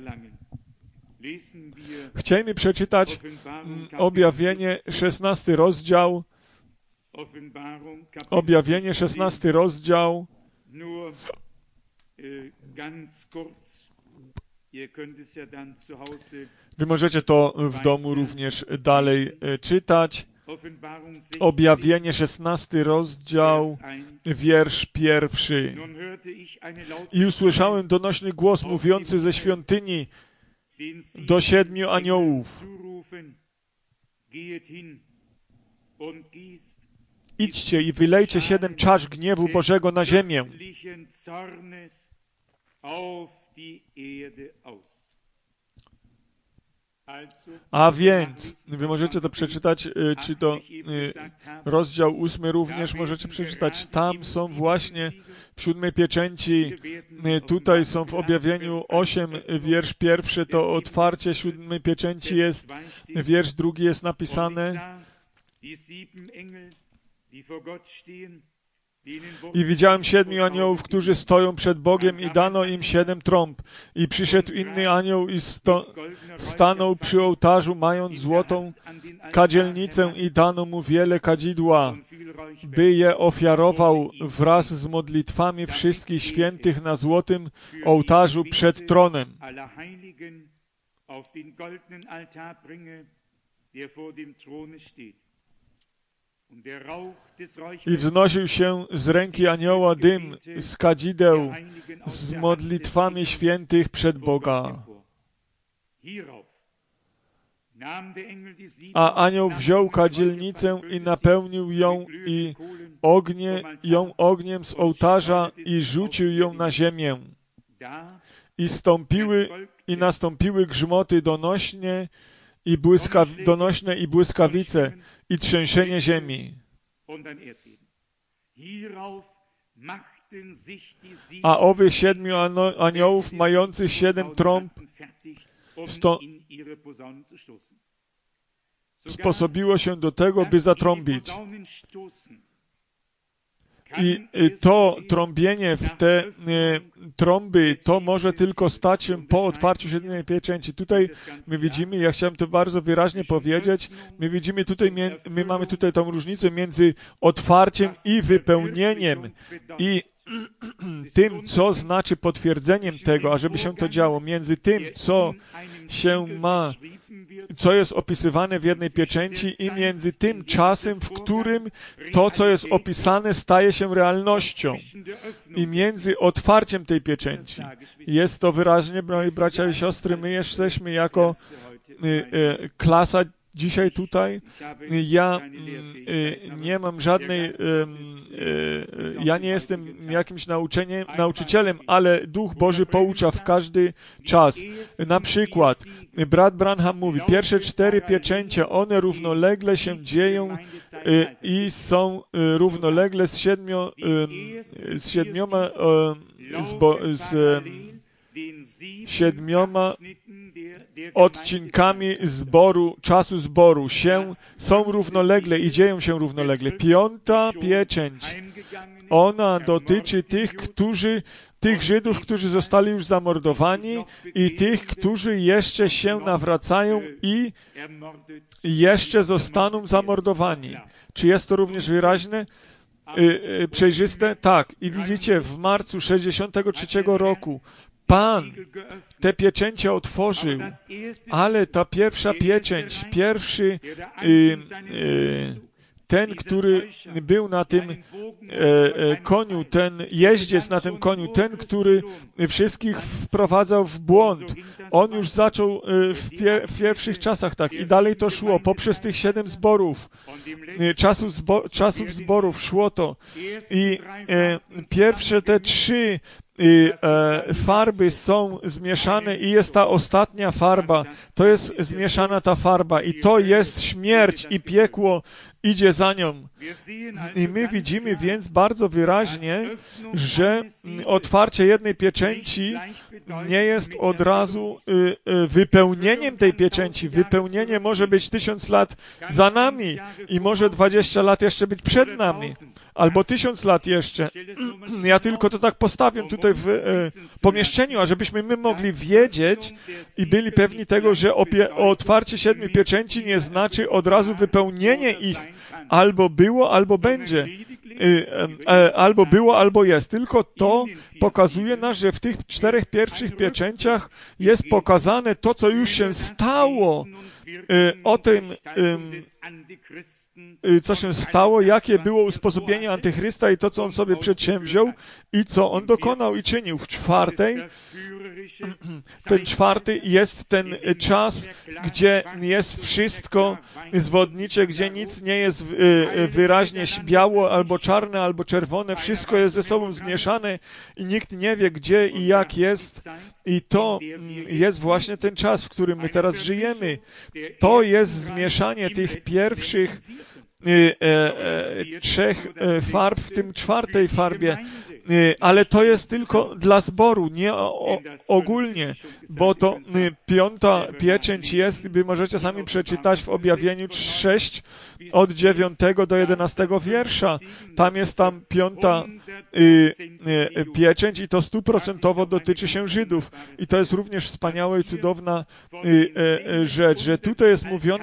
Chcielibyśmy przeczytać Objawienie szesnasty rozdział. Objawienie szesnasty rozdział. Wy możecie to w domu również dalej czytać. Objawienie szesnasty rozdział, wiersz pierwszy. I usłyszałem donośny głos mówiący ze świątyni do siedmiu aniołów. Idźcie i wylejcie siedem czasz gniewu Bożego na ziemię. A więc, wy możecie to przeczytać, czy to rozdział ósmy również możecie przeczytać. Tam są właśnie w siódmej pieczęci, tutaj są w Objawieniu osiem, wiersz pierwszy, to otwarcie siódmej pieczęci jest, wiersz drugi jest napisane. I widziałem siedmiu aniołów, którzy stoją przed Bogiem, i dano im siedem trąb. I przyszedł inny anioł i sto, stanął przy ołtarzu, mając złotą kadzielnicę, i dano mu wiele kadzidła, by je ofiarował wraz z modlitwami wszystkich świętych na złotym ołtarzu przed tronem. I wznosił się z ręki anioła dym z kadzideł z modlitwami świętych przed Boga. A anioł wziął kadzielnicę i napełnił ją i ognie, ją ogniem z ołtarza i rzucił ją na ziemię. I stąpiły, i nastąpiły grzmoty donośnie i błyska, donośne i błyskawice i trzęsienie ziemi. A owych siedmiu aniołów mających siedem trąb sto, sposobiło się do tego, by zatrąbić. I to trąbienie w te e, trąby, to może tylko stać się po otwarciu siódmej pieczęci. Tutaj my widzimy, ja chciałem to bardzo wyraźnie powiedzieć, my widzimy tutaj, my mamy tutaj tą różnicę między otwarciem i wypełnieniem i tym, co znaczy potwierdzeniem tego, ażeby się to działo, między tym, co się ma, co jest opisywane w jednej pieczęci i między tym czasem, w którym to, co jest opisane, staje się realnością i między otwarciem tej pieczęci. Jest to wyraźnie, moi bracia i siostry, my jesteśmy jako y, y, klasa dzisiaj tutaj. Ja y, nie mam żadnej, y, y, ja nie jestem jakimś nauczeniem, nauczycielem, ale Duch Boży poucza w każdy czas. Na przykład, brat Branham mówi, pierwsze cztery pieczęcie, one równolegle się dzieją y, i są y, równolegle z, siedmiu, y, z siedmioma y, z, bo, z y, siedmioma odcinkami zboru, czasu zboru się, są równolegle i dzieją się równolegle. Piąta pieczęć, ona dotyczy tych, którzy, tych Żydów, którzy zostali już zamordowani i tych, którzy jeszcze się nawracają i jeszcze zostaną zamordowani. Czy jest to również wyraźne? Y, y, przejrzyste? Tak. I widzicie, w marcu sześćdziesiątego trzeciego roku Pan te pieczęcie otworzył, ale ta pierwsza pieczęć, pierwszy y, y, ten, który był na tym e, e, koniu, ten jeździec na tym koniu, ten, który wszystkich wprowadzał w błąd, on już zaczął e, w, pie, w pierwszych czasach tak i dalej to szło, poprzez tych siedem zborów, e, czasów, zbo, czasów zborów szło to i e, pierwsze te trzy I e, farby są zmieszane i jest ta ostatnia farba, to jest zmieszana ta farba i to jest śmierć i piekło idzie za nią. I my widzimy więc bardzo wyraźnie, że otwarcie jednej pieczęci nie jest od razu y, y, wypełnieniem tej pieczęci. Wypełnienie może być tysiąc lat za nami i może dwadzieścia lat jeszcze być przed nami. Albo tysiąc lat jeszcze. Ja tylko to tak postawię tutaj w e, pomieszczeniu, a żebyśmy my mogli wiedzieć i byli pewni tego, że opie- otwarcie siedmiu pieczęci nie znaczy od razu wypełnienie ich. Albo było, albo będzie. E, e, albo było, albo jest. Tylko to pokazuje nas, że w tych czterech pierwszych pieczęciach jest pokazane to, co już się stało. E, o tym, e, co się stało, jakie było usposobienie Antychrysta i to, co on sobie przedsięwziął i co on dokonał i czynił. W czwartej, ten czwarty jest ten czas, gdzie jest wszystko zwodnicze, gdzie nic nie jest wyraźnie biało, albo czarne, albo czerwone. Wszystko jest ze sobą zmieszane i nikt nie wie, gdzie i jak jest. I to jest właśnie ten czas, w którym my teraz żyjemy. To jest zmieszanie tych pierwszych e, e, trzech e, farb w tym czwartej farbie, e, ale to jest tylko dla zboru, nie o, ogólnie, bo to e, piąta pieczęć jest, wy możecie sami przeczytać w Objawieniu sześć od dziewiątego do jedenastego wiersza. Tam jest tam piąta e, e, pieczęć i to stuprocentowo dotyczy się Żydów. I to jest również wspaniała i cudowna e, e, rzecz, że tutaj jest mówiona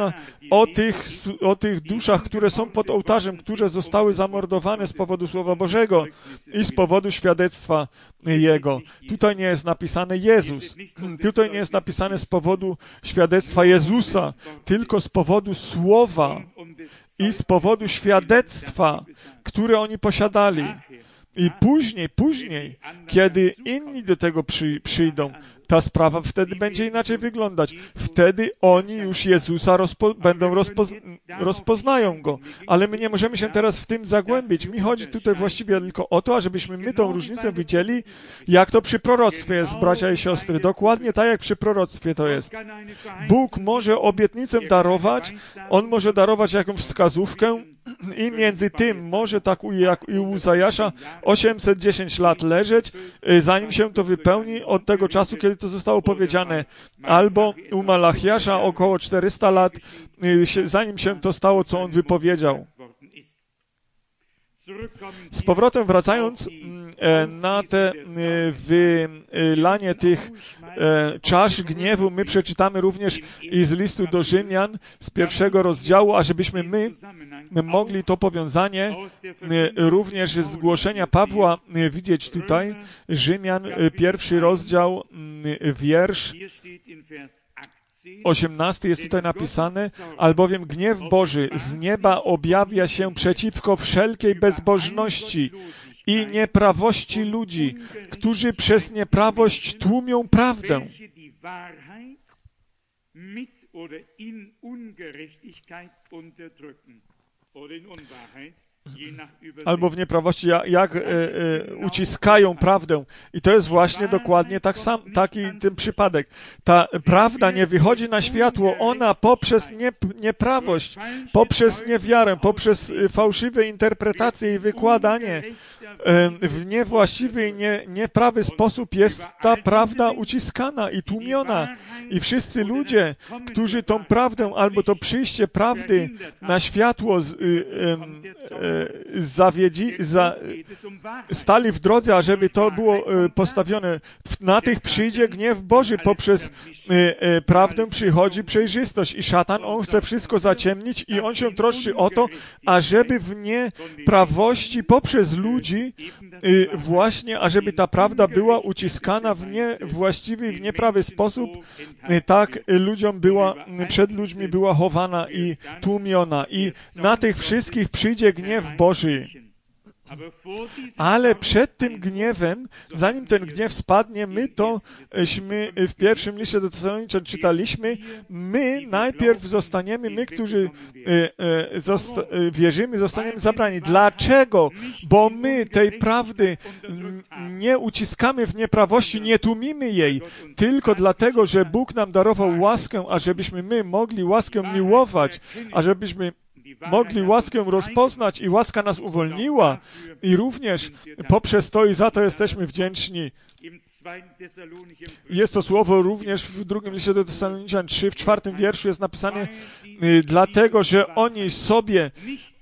o tych, o tych duszach, które są pod ołtarzem, które zostały zamordowane z powodu Słowa Bożego i z powodu świadectwa Jego. Tutaj nie jest napisane Jezus. Tutaj nie jest napisane z powodu świadectwa Jezusa, tylko z powodu Słowa i z powodu świadectwa, które oni posiadali. I później, później, kiedy inni do tego przy, przyjdą, ta sprawa wtedy będzie inaczej wyglądać. Wtedy oni już Jezusa rozpo, będą rozpoz, rozpoznają Go. Ale my nie możemy się teraz w tym zagłębić. Mi chodzi tutaj właściwie tylko o to, ażebyśmy my tą różnicę widzieli, jak to przy proroctwie jest, bracia i siostry. Dokładnie tak, jak przy proroctwie to jest. Bóg może obietnicę darować, On może darować jakąś wskazówkę i między tym może tak jak i u Uzajasza osiemset dziesięć lat leżeć, zanim się to wypełni od tego czasu, kiedy to zostało powiedziane, albo u Malachiasza około czterysta lat, zanim się to stało, co on wypowiedział. Z powrotem wracając na te wylanie tych czasz gniewu, my przeczytamy również i z listu do Rzymian z pierwszego rozdziału, ażebyśmy my mogli to powiązanie również z głoszenia Pawła widzieć tutaj. Rzymian, pierwszy rozdział, wiersz osiemnasty jest tutaj napisane, albowiem gniew Boży z nieba objawia się przeciwko wszelkiej bezbożności i nieprawości ludzi, którzy przez nieprawość tłumią prawdę. Albo w nieprawości, jak e, e, uciskają prawdę. I to jest właśnie dokładnie tak sam, taki ten przypadek. Ta prawda nie wychodzi na światło, ona poprzez nie, nieprawość, poprzez niewiarę, poprzez fałszywe interpretacje i wykładanie e, w niewłaściwy i nie, nieprawy sposób jest ta prawda uciskana i tłumiona. I wszyscy ludzie, którzy tą prawdę albo to przyjście prawdy na światło z, e, e, zawiedzi, za, stali w drodze, ażeby to było postawione. Na tych przyjdzie gniew Boży. Poprzez prawdę przychodzi przejrzystość i szatan, on chce wszystko zaciemnić i on się troszczy o to, ażeby w nieprawości poprzez ludzi właśnie, ażeby ta prawda była uciskana w niewłaściwy, w nieprawy sposób, tak ludziom była, przed ludźmi była chowana i tłumiona. I na tych wszystkich przyjdzie gniew Boży. Ale przed tym gniewem, zanim ten gniew spadnie, my tośmy w pierwszym liście do Tesaloniczan czytaliśmy, my najpierw zostaniemy, my, którzy zosta- wierzymy, zostaniemy zabrani. Dlaczego? Bo my tej prawdy nie uciskamy w nieprawości, nie tłumimy jej, tylko dlatego, że Bóg nam darował łaskę, ażebyśmy my mogli łaskę miłować, ażebyśmy mogli łaskę rozpoznać i łaska nas uwolniła i również poprzez to i za to jesteśmy wdzięczni. Jest to słowo również w drugim liście do Tesaloniczan trzy, w czwartym wierszu jest napisane, dlatego, że oni sobie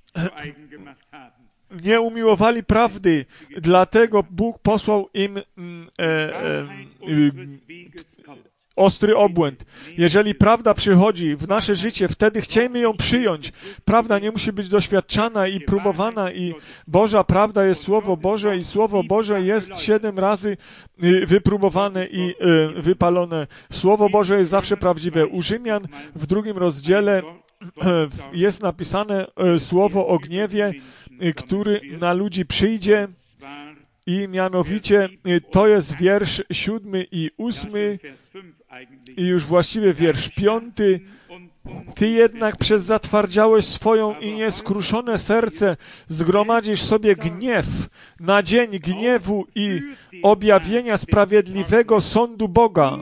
nie umiłowali prawdy, dlatego Bóg posłał im e, e, e, ostry obłęd. Jeżeli prawda przychodzi w nasze życie, wtedy chcemy ją przyjąć. Prawda nie musi być doświadczana i próbowana i Boża prawda jest Słowo Boże i Słowo Boże jest siedem razy wypróbowane i wypalone. Słowo Boże jest zawsze prawdziwe. U Rzymian w drugim rozdziale jest napisane słowo o gniewie, który na ludzi przyjdzie. I mianowicie to jest wiersz siódmy i ósmy i już właściwie wiersz piąty. Ty jednak przez zatwardziałość swoją i nieskruszone serce zgromadzisz sobie gniew na dzień gniewu i objawienia sprawiedliwego sądu Boga,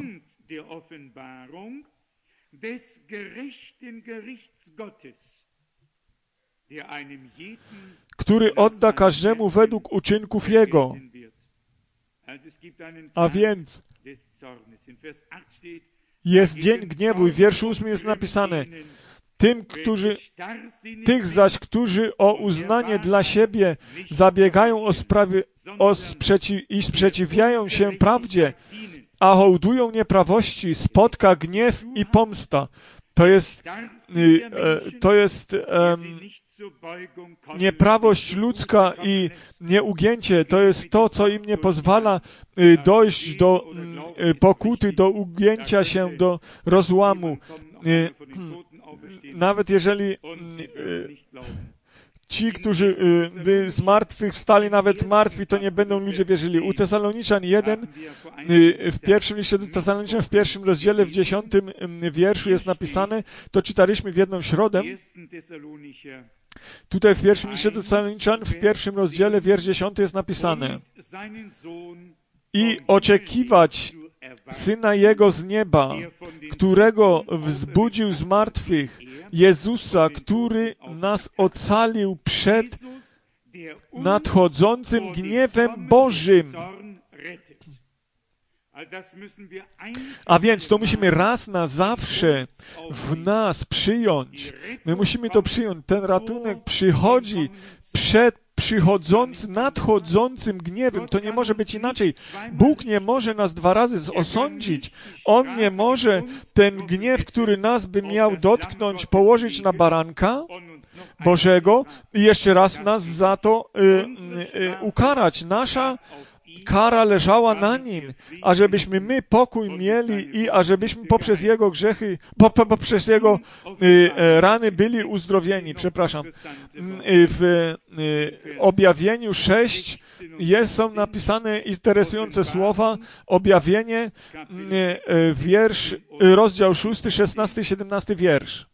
który odda każdemu według uczynków jego. A więc jest dzień gniewu i w wierszu ósmym jest napisane, tym, którzy, tych zaś, którzy o uznanie dla siebie zabiegają o sprawy, o sprzeciw, i sprzeciwiają się prawdzie, a hołdują nieprawości, spotka gniew i pomsta. To jest, to jest um, nieprawość ludzka i nieugięcie. To jest to, co im nie pozwala dojść do pokuty, do ugięcia się, do rozłamu. Nawet jeżeli ci, którzy by z martwych wstali, nawet martwi, to nie będą ludzie wierzyli. U Tesaloniczan jeden, w pierwszym liście do Tesaloniczan, w pierwszym rozdziale, w dziesiątym wierszu jest napisane, to czytaliśmy w jedną środę. Tutaj w pierwszym liście do Tesaloniczan, w pierwszym rozdziale, wiersz dziesiąty jest napisane: i oczekiwać Syna Jego z nieba, którego wzbudził z martwych, Jezusa, który nas ocalił przed nadchodzącym gniewem Bożym. A więc to musimy raz na zawsze w nas przyjąć. My musimy to przyjąć. Ten ratunek przychodzi przed przychodzącym, nadchodzącym gniewem. To nie może być inaczej. Bóg nie może nas dwa razy osądzić. On nie może ten gniew, który nas by miał dotknąć, położyć na baranka Bożego i jeszcze raz nas za to y, y, y, ukarać. Nasza kara leżała na Nim, ażebyśmy my pokój mieli i ażebyśmy poprzez Jego grzechy, po, po, poprzez Jego y, rany byli uzdrowieni. Przepraszam. Y, w y, objawieniu sześć jest, są napisane interesujące słowa. Objawienie, y, y, wiersz, y, rozdział szósty, szesnasty i siedemnasty wiersz.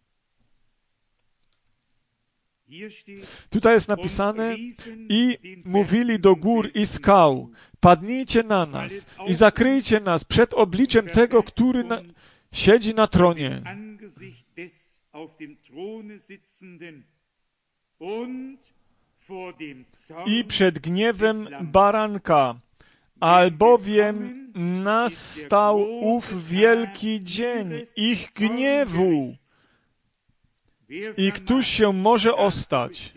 Tutaj jest napisane: i mówili do gór i skał, padnijcie na nas i zakryjcie nas przed obliczem tego, który na, siedzi na tronie. I przed gniewem baranka, albowiem nastał ów wielki dzień ich gniewu. I któż się może ostać?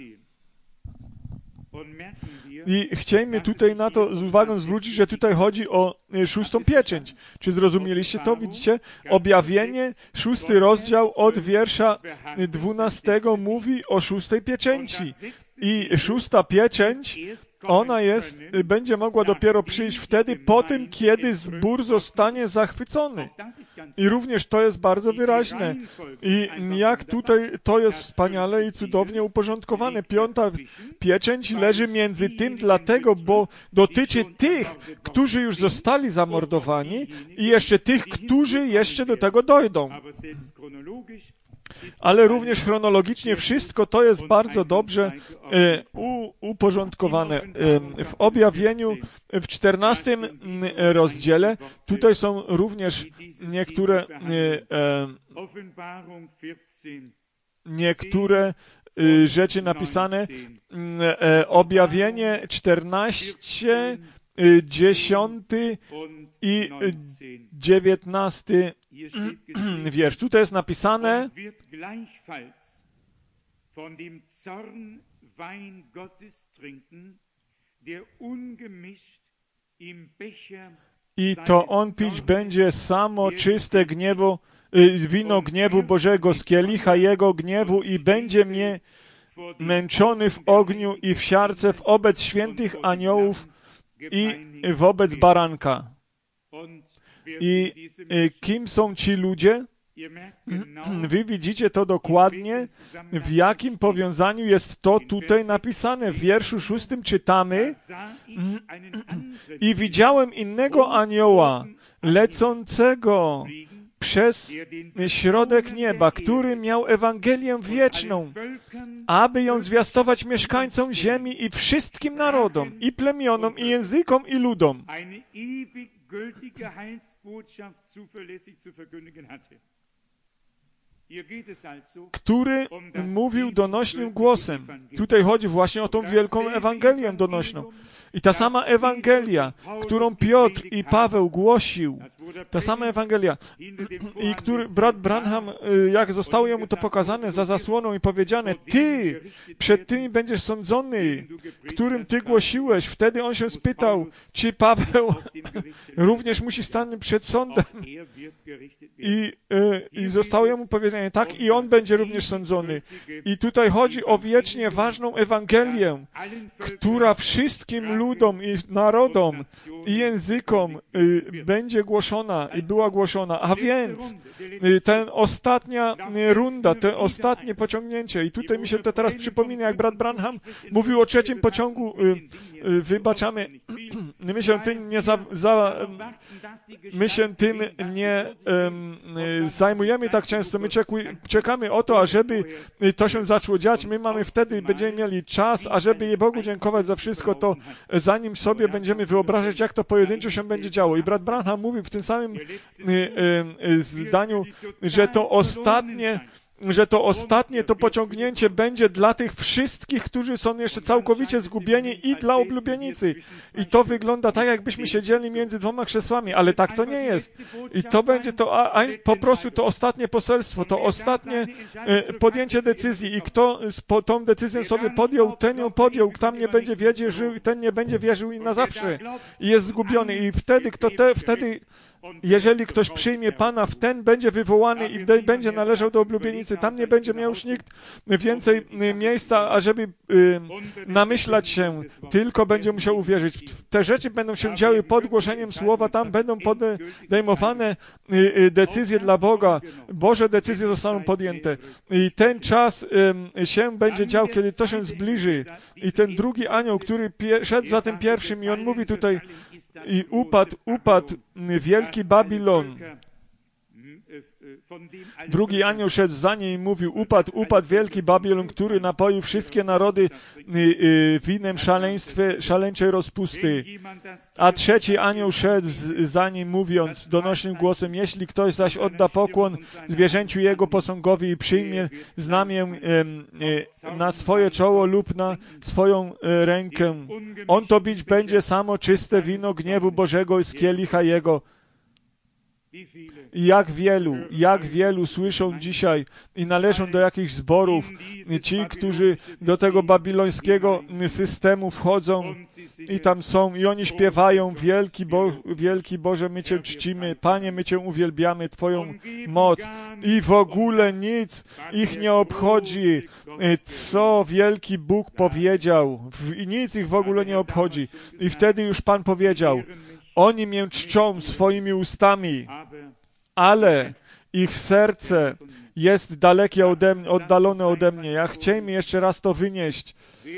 I chcielibyśmy tutaj na to z uwagą zwrócić, że tutaj chodzi o szóstą pieczęć. Czy zrozumieliście to? Widzicie? Objawienie, szósty rozdział od wiersza dwunastego mówi o szóstej pieczęci. I szósta pieczęć, ona jest, będzie mogła dopiero przyjść wtedy, po tym, kiedy zbór zostanie zachwycony. I również to jest bardzo wyraźne. I jak tutaj to jest wspaniale i cudownie uporządkowane. Piąta pieczęć leży między tym dlatego, bo dotyczy tych, którzy już zostali zamordowani i jeszcze tych, którzy jeszcze do tego dojdą. Ale również chronologicznie wszystko to jest bardzo dobrze e, u, uporządkowane. E, w objawieniu w czternastym rozdziale tutaj są również niektóre e, e, niektóre e, rzeczy napisane. E, objawienie czternaście, dziesiąty i dziewiętnasty wiersz. Tutaj jest napisane: i to on pić będzie samo czyste gniewu, wino gniewu Bożego z kielicha Jego gniewu i będzie mnie męczony w ogniu i w siarce wobec świętych aniołów i wobec baranka. I kim są ci ludzie? Wy widzicie to dokładnie, w jakim powiązaniu jest to tutaj napisane. W wierszu szóstym czytamy: i widziałem innego anioła lecącego przez środek nieba, który miał Ewangelię wieczną, aby ją zwiastować mieszkańcom ziemi i wszystkim narodom, i plemionom, i językom, i ludom. Który mówił donośnym głosem. Tutaj chodzi właśnie o tą wielką Ewangelię donośną. I ta sama Ewangelia, którą Piotr i Paweł głosił, ta sama Ewangelia, i który brat Branham, jak zostało jemu to pokazane za zasłoną i powiedziane: ty przed tymi będziesz sądzony, którym ty głosiłeś. Wtedy on się spytał, czy Paweł również musi stanąć przed sądem. I, i zostało jemu powiedziane: stanie, tak i on będzie również sądzony. I tutaj chodzi o wiecznie ważną Ewangelię, która wszystkim ludom i narodom i językom y, będzie głoszona i była głoszona. A więc y, ten ostatnia y, runda, to ostatnie pociągnięcie. I tutaj mi się to teraz przypomina, jak brat Branham mówił o trzecim pociągu, y, y, wybaczamy, my się tym nie za, za my się tym nie y, zajmujemy tak często. My czekuj, czekamy o to, ażeby to się zaczęło dziać. My mamy wtedy, będziemy mieli czas, ażeby je Bogu dziękować za wszystko to, zanim sobie będziemy wyobrażać, jak to pojedynczo się będzie działo. I brat Branham mówił w tym samym y, y, y, zdaniu, że to ostatnie że to ostatnie to pociągnięcie będzie dla tych wszystkich, którzy są jeszcze całkowicie zgubieni i dla oblubienicy. I to wygląda tak, jakbyśmy siedzieli między dwoma krzesłami, ale tak to nie jest. I to będzie to a, a, po prostu to ostatnie poselstwo, to ostatnie e, podjęcie decyzji i kto po, tą decyzję sobie podjął, ten ją podjął, tam nie będzie wierzył, ten nie będzie wierzył i na zawsze. I jest zgubiony. I wtedy, kto te, wtedy jeżeli ktoś przyjmie Pana, w ten będzie wywołany i de, będzie należał do oblubienicy. Tam nie będzie miał już nikt więcej miejsca, ażeby y, namyślać się, tylko będzie musiał uwierzyć. Te rzeczy będą się działy pod głoszeniem Słowa, tam będą podejmowane y, y, decyzje dla Boga. Boże decyzje zostaną podjęte. I ten czas y, się będzie dział, kiedy to się zbliży. I ten drugi anioł, który pie, szedł za tym pierwszym i on mówi tutaj, i upadł, upadł wielki Babilon. Drugi anioł szedł za nim i mówił, upadł, upadł wielki Babilon, który napoił wszystkie narody y, y, winem szaleństwie, szaleńczej rozpusty. A trzeci anioł szedł z, za nim, mówiąc donośnym głosem, jeśli ktoś zaś odda pokłon zwierzęciu jego posągowi i przyjmie znamię y, y, na swoje czoło lub na swoją y, rękę, on to bić będzie samo czyste wino gniewu Bożego z kielicha jego. Jak wielu, jak wielu słyszą dzisiaj i należą do jakichś zborów, ci, którzy do tego babilońskiego systemu wchodzą i tam są i oni śpiewają, wielki, Bo, wielki Boże, my Cię czcimy, Panie, my Cię uwielbiamy, Twoją moc i w ogóle nic ich nie obchodzi, co wielki Bóg powiedział, i nic ich w ogóle nie obchodzi. I wtedy już Pan powiedział, oni mię czczą swoimi ustami, ale ich serce jest dalekie ode mnie, oddalone ode mnie. Ja chciałem jeszcze raz to wynieść.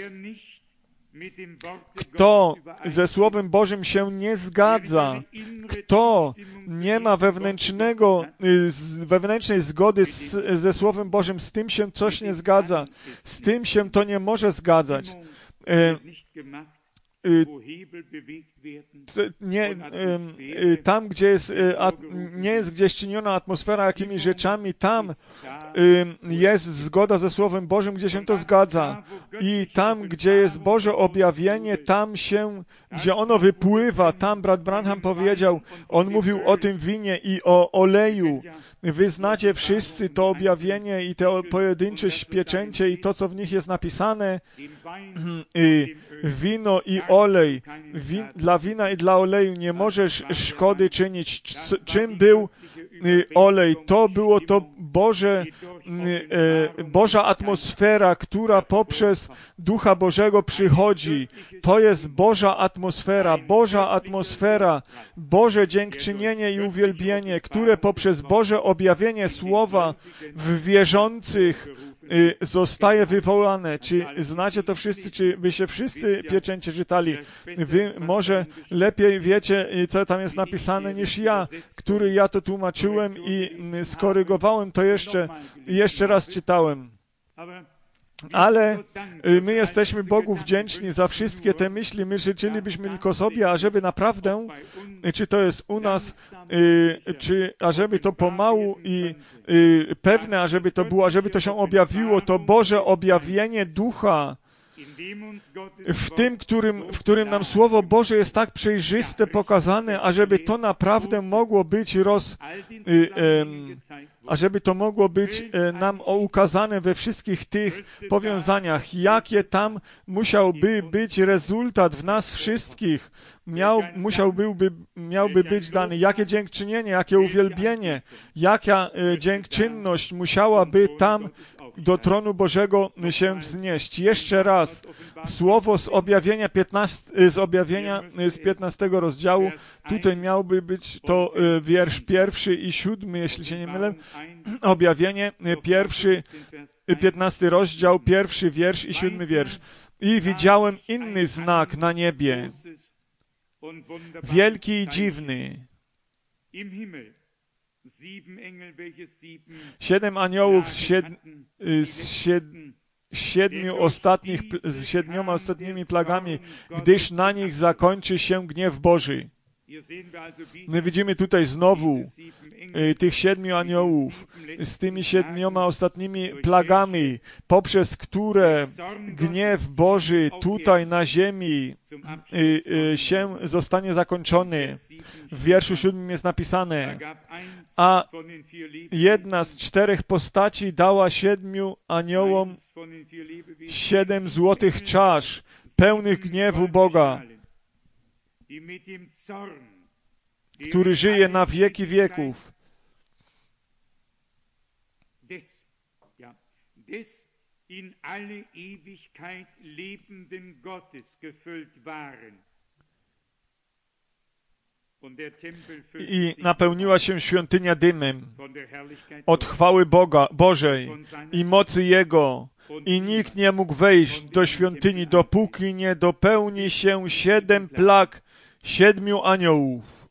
Kto ze Słowem Bożym się nie zgadza, kto nie ma wewnętrznego, wewnętrznej zgody z, ze Słowem Bożym, z tym się coś nie zgadza, z tym się to nie może zgadzać. E, Nie, tam, gdzie jest, nie jest gdzieś czyniona atmosfera jakimiś rzeczami, tam jest zgoda ze Słowem Bożym, gdzie się to zgadza. I tam, gdzie jest Boże objawienie, tam się, gdzie ono wypływa, tam brat Branham powiedział, on mówił o tym winie i o oleju. Wy znacie wszyscy to objawienie i te pojedyncze pieczęcie i to, co w nich jest napisane. I wino i olej. Win, dla wina i dla oleju nie możesz szkody czynić. Czym był olej? To było to Boże, Boża atmosfera, która poprzez Ducha Bożego przychodzi. To jest Boża atmosfera, Boża atmosfera, Boże dziękczynienie i uwielbienie, które poprzez Boże objawienie Słowa w wierzących zostaje wywołane. Czy znacie to wszyscy, czy by się wszyscy pieczęcie czytali? Wy może lepiej wiecie, co tam jest napisane niż ja, który ja to tłumaczyłem i skorygowałem to jeszcze, jeszcze raz czytałem. Ale my jesteśmy Bogu wdzięczni za wszystkie te myśli. My życzylibyśmy tylko sobie, ażeby naprawdę, czy to jest u nas, czy ażeby to pomału i pewne, ażeby to było, ażeby to się objawiło, to Boże objawienie Ducha, w tym, którym, w którym nam Słowo Boże jest tak przejrzyste pokazane, ażeby to naprawdę mogło być roz... Y, y, ażeby to mogło być y, nam ukazane we wszystkich tych powiązaniach, jakie tam musiałby być rezultat w nas wszystkich, miał, musiałby, miałby być dany, jakie dziękczynienie, jakie uwielbienie, jaka y, dziękczynność musiałaby tam do tronu Bożego się wznieść. Jeszcze raz, słowo z objawienia, piętnastego, z objawienia z piętnastego rozdziału, tutaj miałby być to wiersz pierwszy i siódmy, jeśli się nie mylę, objawienie, pierwszy, piętnasty rozdział, pierwszy wiersz i siódmy wiersz. I widziałem inny znak na niebie, wielki i dziwny. Siedem aniołów z, sied, z sied, siedmiu ostatnich, z siedmioma ostatnimi plagami, gdyż na nich zakończy się gniew Boży. My widzimy tutaj znowu y, tych siedmiu aniołów z tymi siedmioma ostatnimi plagami, poprzez które gniew Boży tutaj na ziemi y, y, się zostanie zakończony. W wierszu siódmym jest napisane: a jedna z czterech postaci dała siedmiu aniołom siedem złotych czasz, pełnych gniewu Boga, który żyje na wieki wieków. I napełniła się świątynia dymem od chwały Boga, Bożej i mocy Jego. I nikt nie mógł wejść do świątyni, dopóki nie dopełni się siedem plag siedmiu aniołów.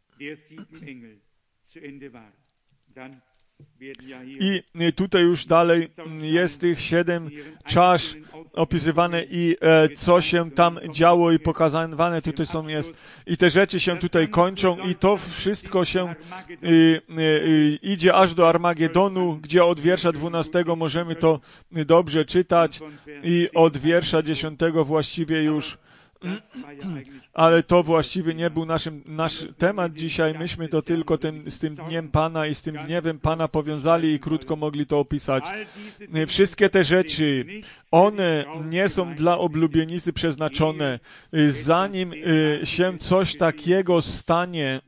I tutaj już dalej jest tych siedem czasz opisywane i e, co się tam działo i pokazywane tutaj są jest. I te rzeczy się tutaj kończą i to wszystko się y, y, y, idzie aż do Armagedonu, gdzie od wiersza dwunastego możemy to dobrze czytać i od wiersza dziesiątego właściwie już. Ale to właściwie nie był naszym, nasz temat dzisiaj. Myśmy to tylko ten, z tym dniem Pana i z tym gniewem Pana powiązali i krótko mogli to opisać. Wszystkie te rzeczy, one nie są dla oblubienicy przeznaczone. Zanim się coś takiego stanie,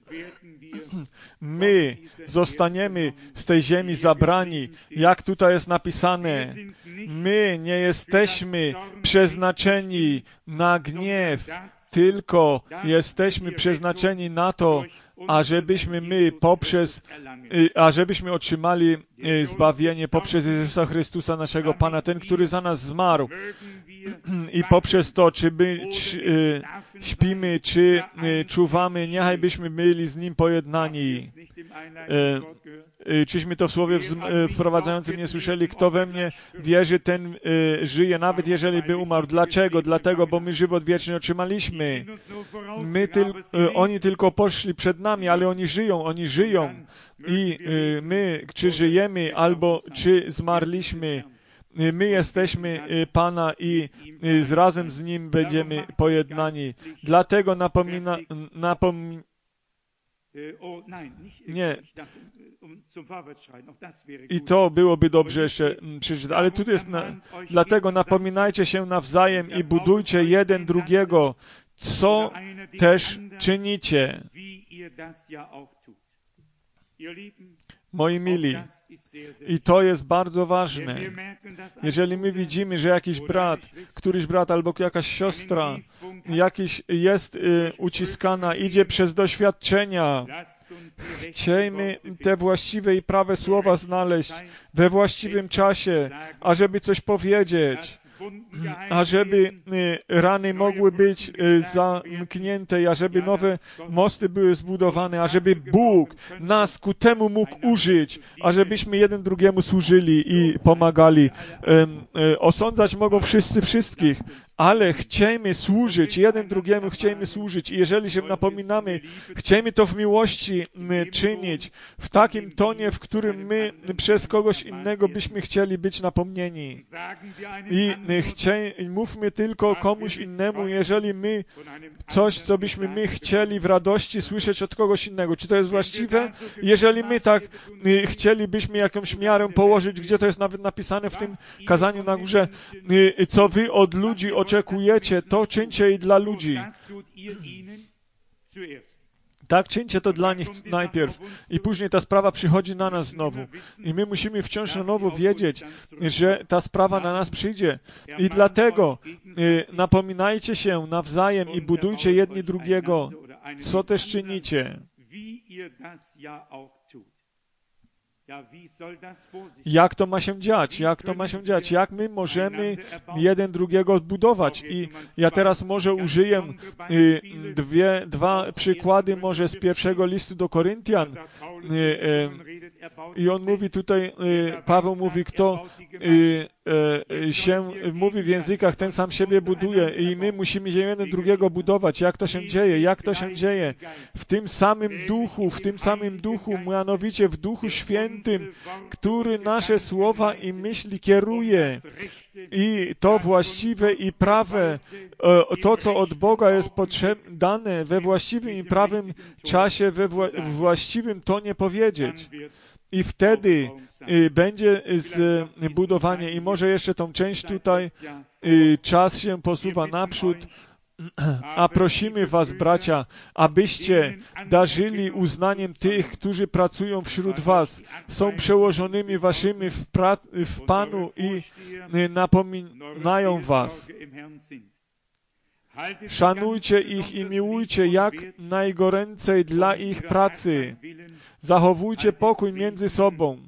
my zostaniemy z tej ziemi zabrani, jak tutaj jest napisane. My nie jesteśmy przeznaczeni na gniew, tylko jesteśmy przeznaczeni na to, ażebyśmy my poprzez, ażebyśmy otrzymali zbawienie poprzez Jezusa Chrystusa, naszego Pana, ten, który za nas zmarł. I poprzez to, czy my czy, y, śpimy, czy y, czuwamy, niechaj byśmy byli z Nim pojednani. Y, y, czyśmy to w słowie w, y, wprowadzającym nie słyszeli? Kto we mnie wierzy, ten y, żyje, nawet jeżeli by umarł. Dlaczego? Dlatego, bo my żywot wieczny otrzymaliśmy. My tyl, y, oni tylko poszli przed nami, ale oni żyją, oni żyją. I y, my, czy żyjemy, albo czy zmarliśmy, my jesteśmy Pana i z razem z Nim będziemy pojednani. Dlatego napomina, napom... Nie. I to byłoby dobrze jeszcze przeczytać. Ale tu jest, na... dlatego napominajcie się nawzajem i budujcie jeden drugiego, co też czynicie. Moi mili, i to jest bardzo ważne. Jeżeli my widzimy, że jakiś brat, któryś brat albo jakaś siostra jakiś jest y, uciskana, idzie przez doświadczenia, chciejmy te właściwe i prawe słowa znaleźć we właściwym czasie, ażeby coś powiedzieć, ażeby rany mogły być zamknięte i ażeby nowe mosty były zbudowane, ażeby Bóg nas ku temu mógł użyć, ażebyśmy jeden drugiemu służyli i pomagali. Osądzać mogą wszyscy wszystkich, ale chcemy służyć, jeden drugiemu chcemy służyć. I jeżeli się napominamy, chcemy to w miłości czynić, w takim tonie, w którym my przez kogoś innego byśmy chcieli być napomnieni. I chcie, mówmy tylko komuś innemu, jeżeli my coś, co byśmy my chcieli w radości słyszeć od kogoś innego. Czy to jest właściwe? Jeżeli my tak chcielibyśmy jakąś miarę położyć, gdzie to jest nawet napisane w tym kazaniu na górze, co wy od ludzi oczekujecie, to czyńcie i dla ludzi. Tak, czyńcie to dla nich najpierw. I później ta sprawa przychodzi na nas znowu. I my musimy wciąż na nowo wiedzieć, że ta sprawa na nas przyjdzie. I dlatego y, napominajcie się nawzajem i budujcie jedni drugiego, co też czynicie. Jak to ma się dziać? Jak to ma się dziać? Jak my możemy jeden drugiego odbudować? I ja teraz może użyję y, dwie, dwa przykłady może z pierwszego listu do Koryntian. Y, y, I on mówi tutaj, y, Paweł mówi, kto y, y, się mówi w językach, ten sam siebie buduje. I my musimy jeden drugiego budować. Jak to się dzieje? Jak to się dzieje? W tym samym duchu, w tym samym duchu, mianowicie w Duchu Świętym, który nasze słowa i myśli kieruje. I to właściwe i prawe, to, co od Boga jest potrzebne, dane we właściwym i prawym czasie, we wła- w właściwym tonie powiedzieć. I wtedy y, będzie zbudowanie. I może jeszcze tą część tutaj, y, czas się posuwa naprzód, a prosimy was, bracia, abyście darzyli uznaniem tych, którzy pracują wśród was, są przełożonymi waszymi w, pra- w Panu i y, napominają was. Szanujcie ich i miłujcie jak najgoręcej dla ich pracy. Zachowujcie pokój między sobą.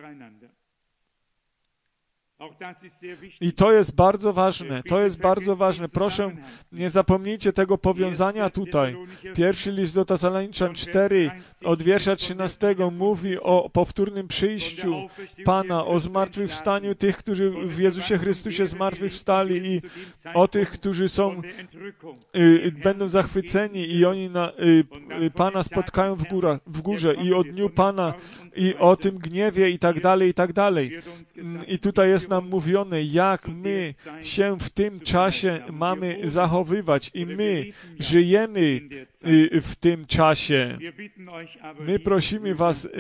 I to jest bardzo ważne, to jest bardzo ważne. Proszę, nie zapomnijcie tego powiązania tutaj. Pierwszy list do Tesaloniczan cztery, od wiersza trzynastego mówi o powtórnym przyjściu Pana, o zmartwychwstaniu tych, którzy w Jezusie Chrystusie zmartwychwstali i o tych, którzy są, y, będą zachwyceni i oni na, y, y, Pana spotkają w, górach, w górze i o dniu Pana i o tym gniewie i tak dalej, i tak dalej. I tutaj jest nam mówione, jak my się w tym czasie mamy zachowywać i my żyjemy w tym czasie. My prosimy was,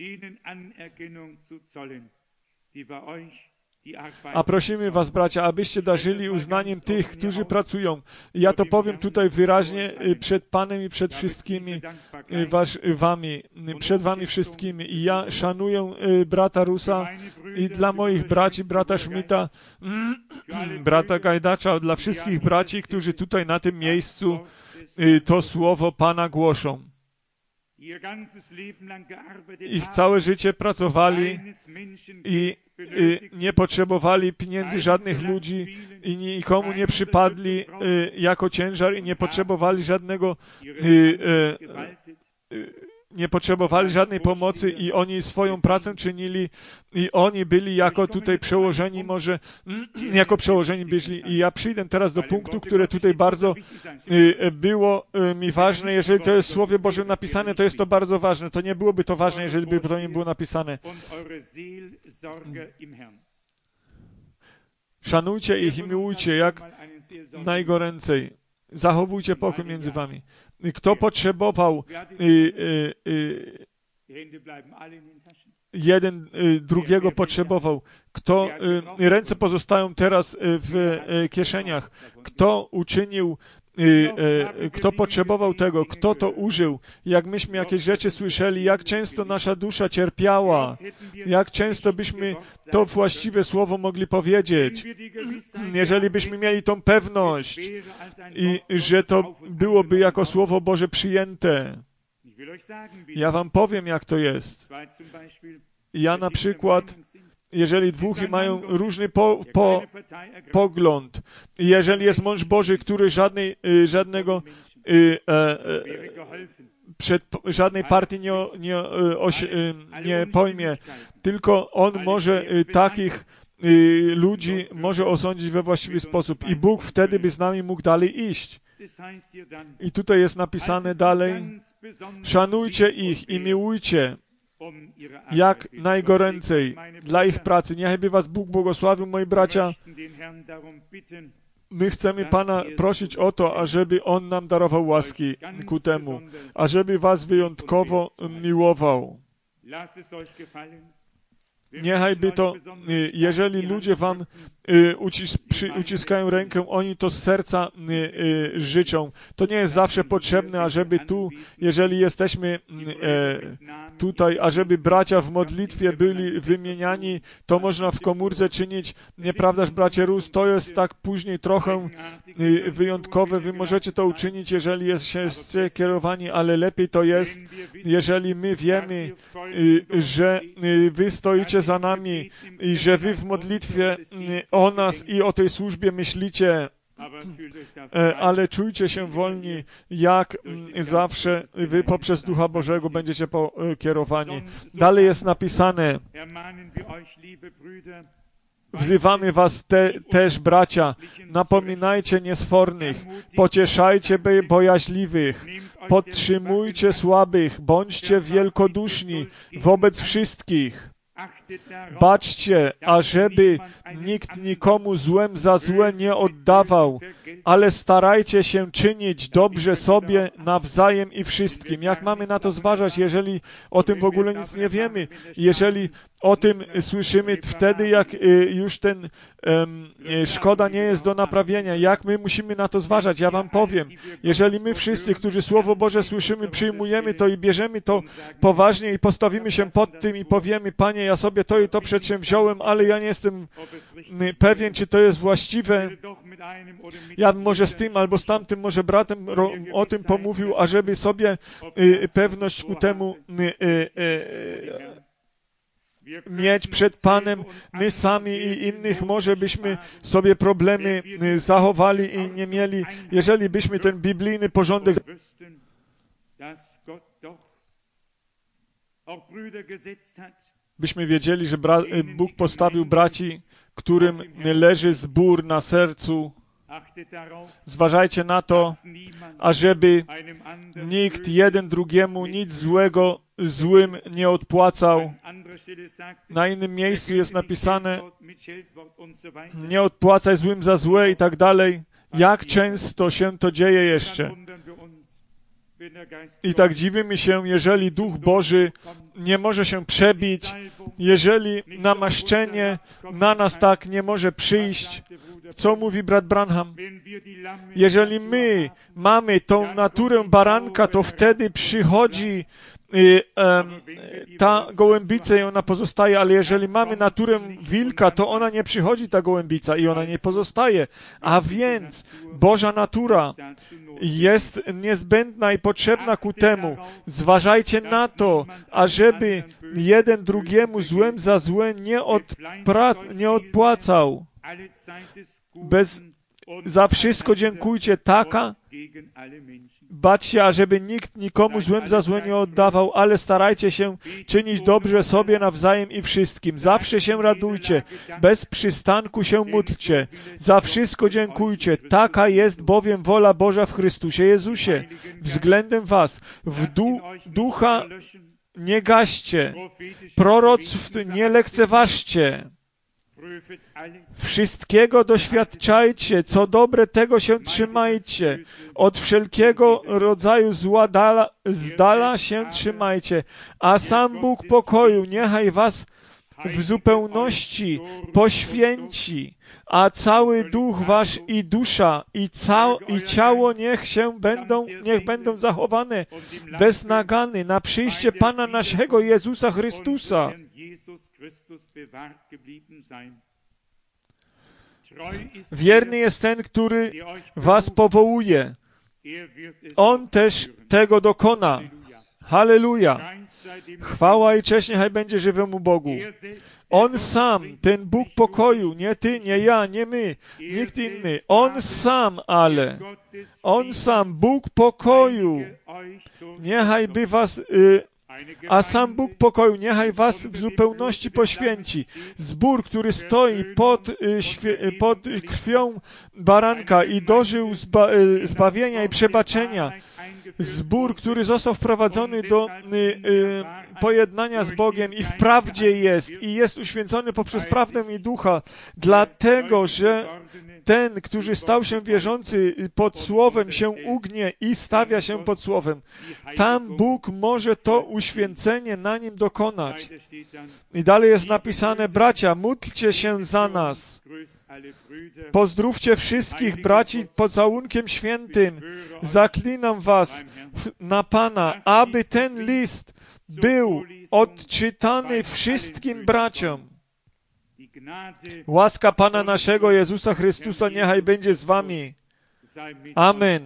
a prosimy was, bracia, abyście darzyli uznaniem tych, którzy pracują. Ja to powiem tutaj wyraźnie przed Panem i przed wszystkimi was, wami, przed wami wszystkimi. I ja szanuję brata Rusa i dla moich braci, brata Schmidta, brata Gajdacza, dla wszystkich braci, którzy tutaj na tym miejscu to słowo Pana głoszą. Ich całe życie pracowali i y, nie potrzebowali pieniędzy żadnych ludzi i nikomu nie przypadli y, jako ciężar i nie potrzebowali żadnego y, y, y, nie potrzebowali żadnej pomocy i oni swoją pracę czynili i oni byli jako tutaj przełożeni, może jako przełożeni byli. I ja przyjdę teraz do punktu, które tutaj bardzo y, było y, mi ważne. Jeżeli to jest w Słowie Bożym napisane, to jest to bardzo ważne. To nie byłoby to ważne, jeżeli by to nie było napisane. Szanujcie ich i miłujcie jak najgoręcej. Zachowujcie pokój między wami. Kto potrzebował y, y, y, jeden y, drugiego potrzebował, kto y, ręce pozostają teraz w y, kieszeniach, kto uczynił, y, y, kto potrzebował tego, kto to użył, jak myśmy jakieś rzeczy słyszeli, jak często nasza dusza cierpiała, jak często byśmy to właściwe słowo mogli powiedzieć, jeżeli byśmy mieli tą pewność i że to byłoby jako Słowo Boże przyjęte. Ja wam powiem, jak to jest. Ja na przykład, jeżeli dwóch mają różny po, po, pogląd, jeżeli jest mąż Boży, który żadnej, żadnego e, e, przed żadnej partii nie, nie, oś, nie pojmie, tylko on może takich y, ludzi może osądzić we właściwy sposób i Bóg wtedy by z nami mógł dalej iść. I tutaj jest napisane dalej, szanujcie ich i miłujcie jak najgoręcej dla ich pracy. Niechby was Bóg błogosławił, moi bracia. My chcemy Pana prosić o to, ażeby On nam darował łaski ku temu, ażeby was wyjątkowo miłował. Niechajby to, jeżeli ludzie wam ucis, przy, uciskają rękę, oni to z serca y, y, życzą. To nie jest zawsze potrzebne, ażeby tu, jeżeli jesteśmy y, tutaj, ażeby bracia w modlitwie byli wymieniani, to można w komórce czynić. Nieprawdaż, bracie Rus? To jest tak później trochę y, wyjątkowe. Wy możecie to uczynić, jeżeli jesteście kierowani, ale lepiej to jest, jeżeli my wiemy, y, że y, wy stoicie za nami i że wy w modlitwie y, o nas i o tej służbie myślicie, ale czujcie się wolni, jak zawsze wy poprzez Ducha Bożego będziecie pokierowani. Dalej jest napisane, wzywamy was te, też, bracia, napominajcie niesfornych, pocieszajcie bojaźliwych, podtrzymujcie słabych, bądźcie wielkoduszni wobec wszystkich. Baczcie, ażeby nikt nikomu złem za złe nie oddawał, ale starajcie się czynić dobrze sobie nawzajem i wszystkim. Jak mamy na to zważać, jeżeli o tym w ogóle nic nie wiemy? Jeżeli o tym słyszymy wtedy, jak już ten um, szkoda nie jest do naprawienia. Jak my musimy na to zważać? Ja wam powiem, jeżeli my wszyscy, którzy Słowo Boże słyszymy, przyjmujemy to i bierzemy to poważnie i postawimy się pod tym i powiemy, Panie, ja sobie to i to przedsięwziąłem, ale ja nie jestem pewien, czy to jest właściwe. Ja bym może z tym albo z tamtym może bratem o tym pomówił, ażeby sobie y, pewność ku temu y, y, y, mieć przed Panem. My sami i innych może byśmy sobie problemy zachowali i nie mieli, jeżeli byśmy ten biblijny porządek byśmy wiedzieli, że bra- Bóg postawił braci, którym leży zbór na sercu. Zważajcie na to, ażeby nikt jeden drugiemu nic złego złym nie odpłacał. Na innym miejscu jest napisane, nie odpłacaj złym za złe i tak dalej. Jak często się to dzieje jeszcze? I tak dziwimy się, jeżeli Duch Boży nie może się przebić, jeżeli namaszczenie na nas tak nie może przyjść. Co mówi brat Branham? Jeżeli my mamy tą naturę baranka, to wtedy przychodzi I, um, ta gołębica i ona pozostaje, ale jeżeli mamy naturę wilka, to ona nie przychodzi, ta gołębica, i ona nie pozostaje. A więc Boża natura jest niezbędna i potrzebna ku temu. Zważajcie na to, ażeby jeden drugiemu złem za złe nie, odpra- nie odpłacał. Bez, za wszystko dziękujcie, taka baczcie, ażeby nikt nikomu złem za złe nie oddawał, ale starajcie się czynić dobrze sobie nawzajem i wszystkim. Zawsze się radujcie, bez przystanku się módlcie, za wszystko dziękujcie. Taka jest bowiem wola Boża w Chrystusie Jezusie względem was. W du- ducha nie gaście, proroctw nie lekceważcie. Wszystkiego doświadczajcie, co dobre, tego się trzymajcie. Od wszelkiego rodzaju zła dala, z dala się trzymajcie. A sam Bóg pokoju niechaj was w zupełności poświęci, a cały duch wasz i dusza i, cał, i ciało niech się będą, niech będą zachowane bez nagany na przyjście Pana naszego Jezusa Chrystusa. Wierny jest ten, który was powołuje. On też tego dokona. Halleluja. Chwała i cześć niechaj będzie żywemu Bogu. On sam, ten Bóg pokoju, nie ty, nie ja, nie my, nikt inny. On sam, ale On sam, Bóg pokoju, niechaj by was y, a sam Bóg pokoju niechaj was w zupełności poświęci. Zbór, który stoi pod, pod krwią baranka i dożył zba, zbawienia i przebaczenia. Zbór, który został wprowadzony do y, y, pojednania z Bogiem i w prawdzie jest i jest uświęcony poprzez prawdę i ducha, dlatego, że ten, który stał się wierzący pod Słowem, się ugnie i stawia się pod Słowem. Tam Bóg może to uświęcenie na nim dokonać. I dalej jest napisane, bracia, módlcie się za nas. Pozdrówcie wszystkich braci pocałunkiem świętym. Zaklinam was na Pana, aby ten list był odczytany wszystkim braciom. Łaska Pana naszego Jezusa Chrystusa niechaj będzie z wami. Amen.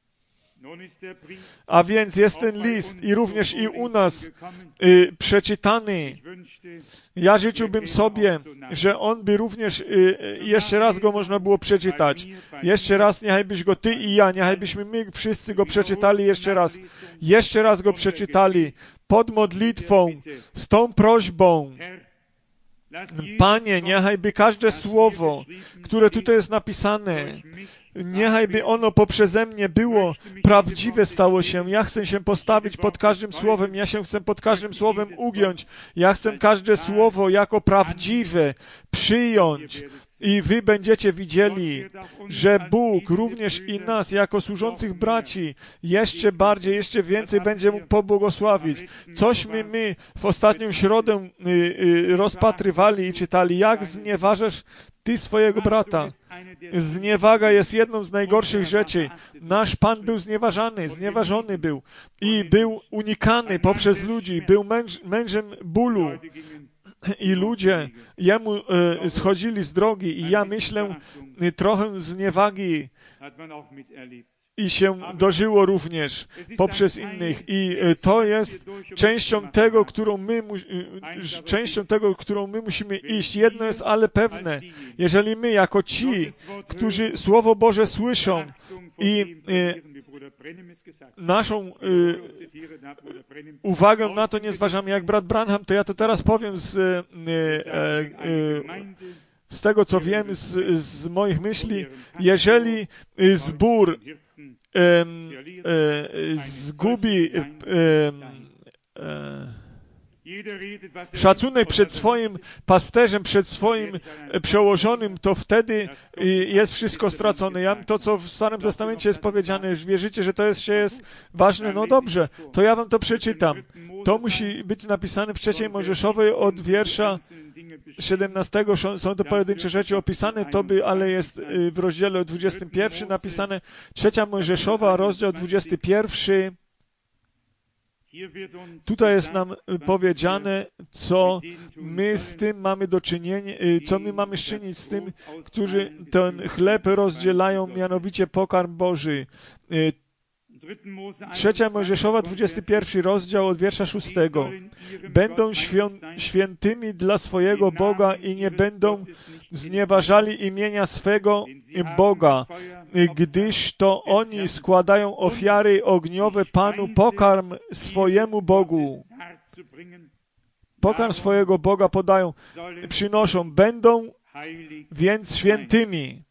A więc jest ten list i również i u nas y, przeczytany. Ja życzyłbym sobie, że on by również y, jeszcze raz go można było przeczytać. Jeszcze raz niechaj byś go ty i ja, niechaj byśmy my wszyscy go przeczytali jeszcze raz. Jeszcze raz go przeczytali pod modlitwą, z tą prośbą. Panie, niechaj by każde słowo, które tutaj jest napisane, niechaj by ono poprzeze mnie było prawdziwe stało się. Ja chcę się postawić pod każdym słowem, ja się chcę pod każdym słowem ugiąć. Ja chcę każde słowo jako prawdziwe przyjąć. I wy będziecie widzieli, że Bóg również i nas, jako służących braci, jeszcze bardziej, jeszcze więcej będzie mógł pobłogosławić. Cośmy my w ostatnią środę y, y, rozpatrywali i czytali, jak znieważasz ty swojego brata. Zniewaga jest jedną z najgorszych rzeczy. Nasz Pan był znieważany, znieważony był i był unikany poprzez ludzi, był męż, mężem bólu. I ludzie jemu e, schodzili z drogi i ja myślę e, trochę zniewagi i się dożyło również poprzez innych i e, to jest częścią tego, którą my e, częścią tego, którą my musimy iść. Jedno jest ale pewne, jeżeli my jako ci, którzy Słowo Boże słyszą i e, naszą y, uwagę na to nie zważamy, jak brat Branham, to ja to teraz powiem z, y, y, y, z tego, co wiem, z, z moich myśli. Jeżeli zbór y, y, zgubi y, y, y, szacunek przed swoim pasterzem, przed swoim przełożonym, to wtedy jest wszystko stracone. Ja, to, co w Starym Testamencie jest powiedziane, że wierzycie, że to jest, jest ważne, no dobrze, to ja wam to przeczytam. To musi być napisane w trzeciej Mojżeszowej od wiersza siedemnastego. Są to pojedyncze rzeczy opisane, to by, ale jest w rozdziale dwudziestym pierwszym napisane. Trzecia Mojżeszowa, rozdział dwudziesty pierwszy. Tutaj jest nam powiedziane, co my z tym mamy do czynienia, co my mamy czynić z tym, którzy ten chleb rozdzielają, mianowicie pokarm Boży. Trzecia Mojżeszowa, dwudziesty pierwszy rozdział od wiersza szóstego. Będą świąt, świętymi dla swojego Boga i nie będą znieważali imienia swego Boga, gdyż to oni składają ofiary ogniowe Panu, pokarm swojemu Bogu. Pokarm swojego Boga podają, przynoszą, będą więc świętymi.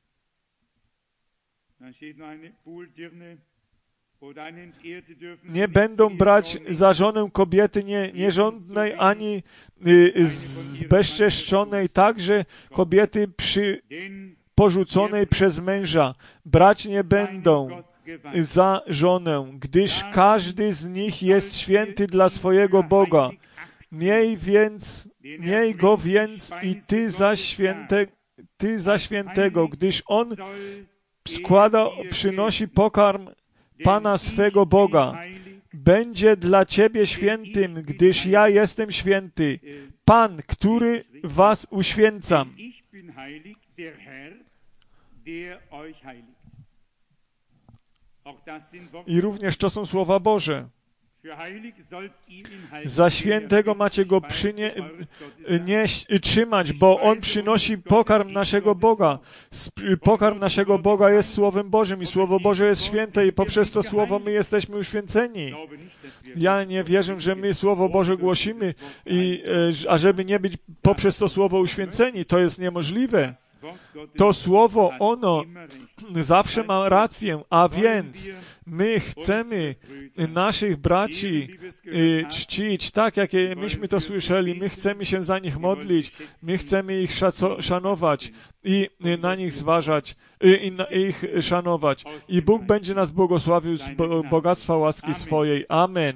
Nie będą brać za żonę kobiety nie, nierządnej ani y, zbezczeszczonej, także kobiety przy, porzuconej przez męża. Brać nie będą za żonę, gdyż każdy z nich jest święty dla swojego Boga. Miej więc, miej go więc i ty za, święte, ty za świętego, gdyż on składa, przynosi pokarm Pana swego Boga. Będzie dla ciebie świętym, gdyż ja jestem święty. Pan, który was uświęcam. I również to są słowa Boże. Za świętego macie go przynie, nieść, trzymać, bo on przynosi pokarm naszego Boga. Pokarm naszego Boga jest Słowem Bożym i Słowo Boże jest święte i poprzez to Słowo my jesteśmy uświęceni. Ja nie wierzę, że my Słowo Boże głosimy, i, a żeby nie być poprzez to Słowo uświęceni, to jest niemożliwe. To Słowo, ono zawsze ma rację, a więc my chcemy naszych braci czcić tak, jak myśmy to słyszeli. My chcemy się za nich modlić, my chcemy ich szanować i na nich zważać, i ich szanować. I Bóg będzie nas błogosławił z bogactwa łaski swojej. Amen.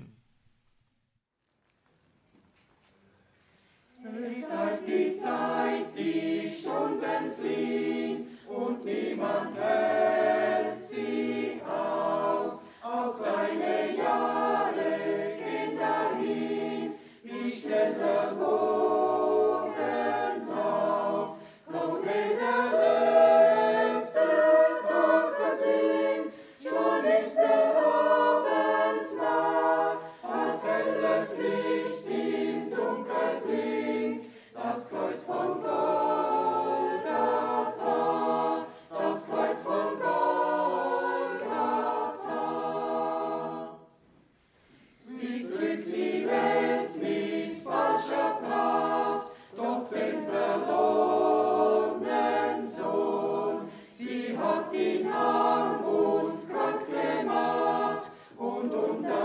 Niemand hält sie auf, auch deine Jahre gehen dahin, wie schnell der Bogen lauf. Kommt mir der letzte Tag versinkt, schon ist der Abend nah, als helles Licht im Dunkel blinkt, das Kreuz von Gott. Und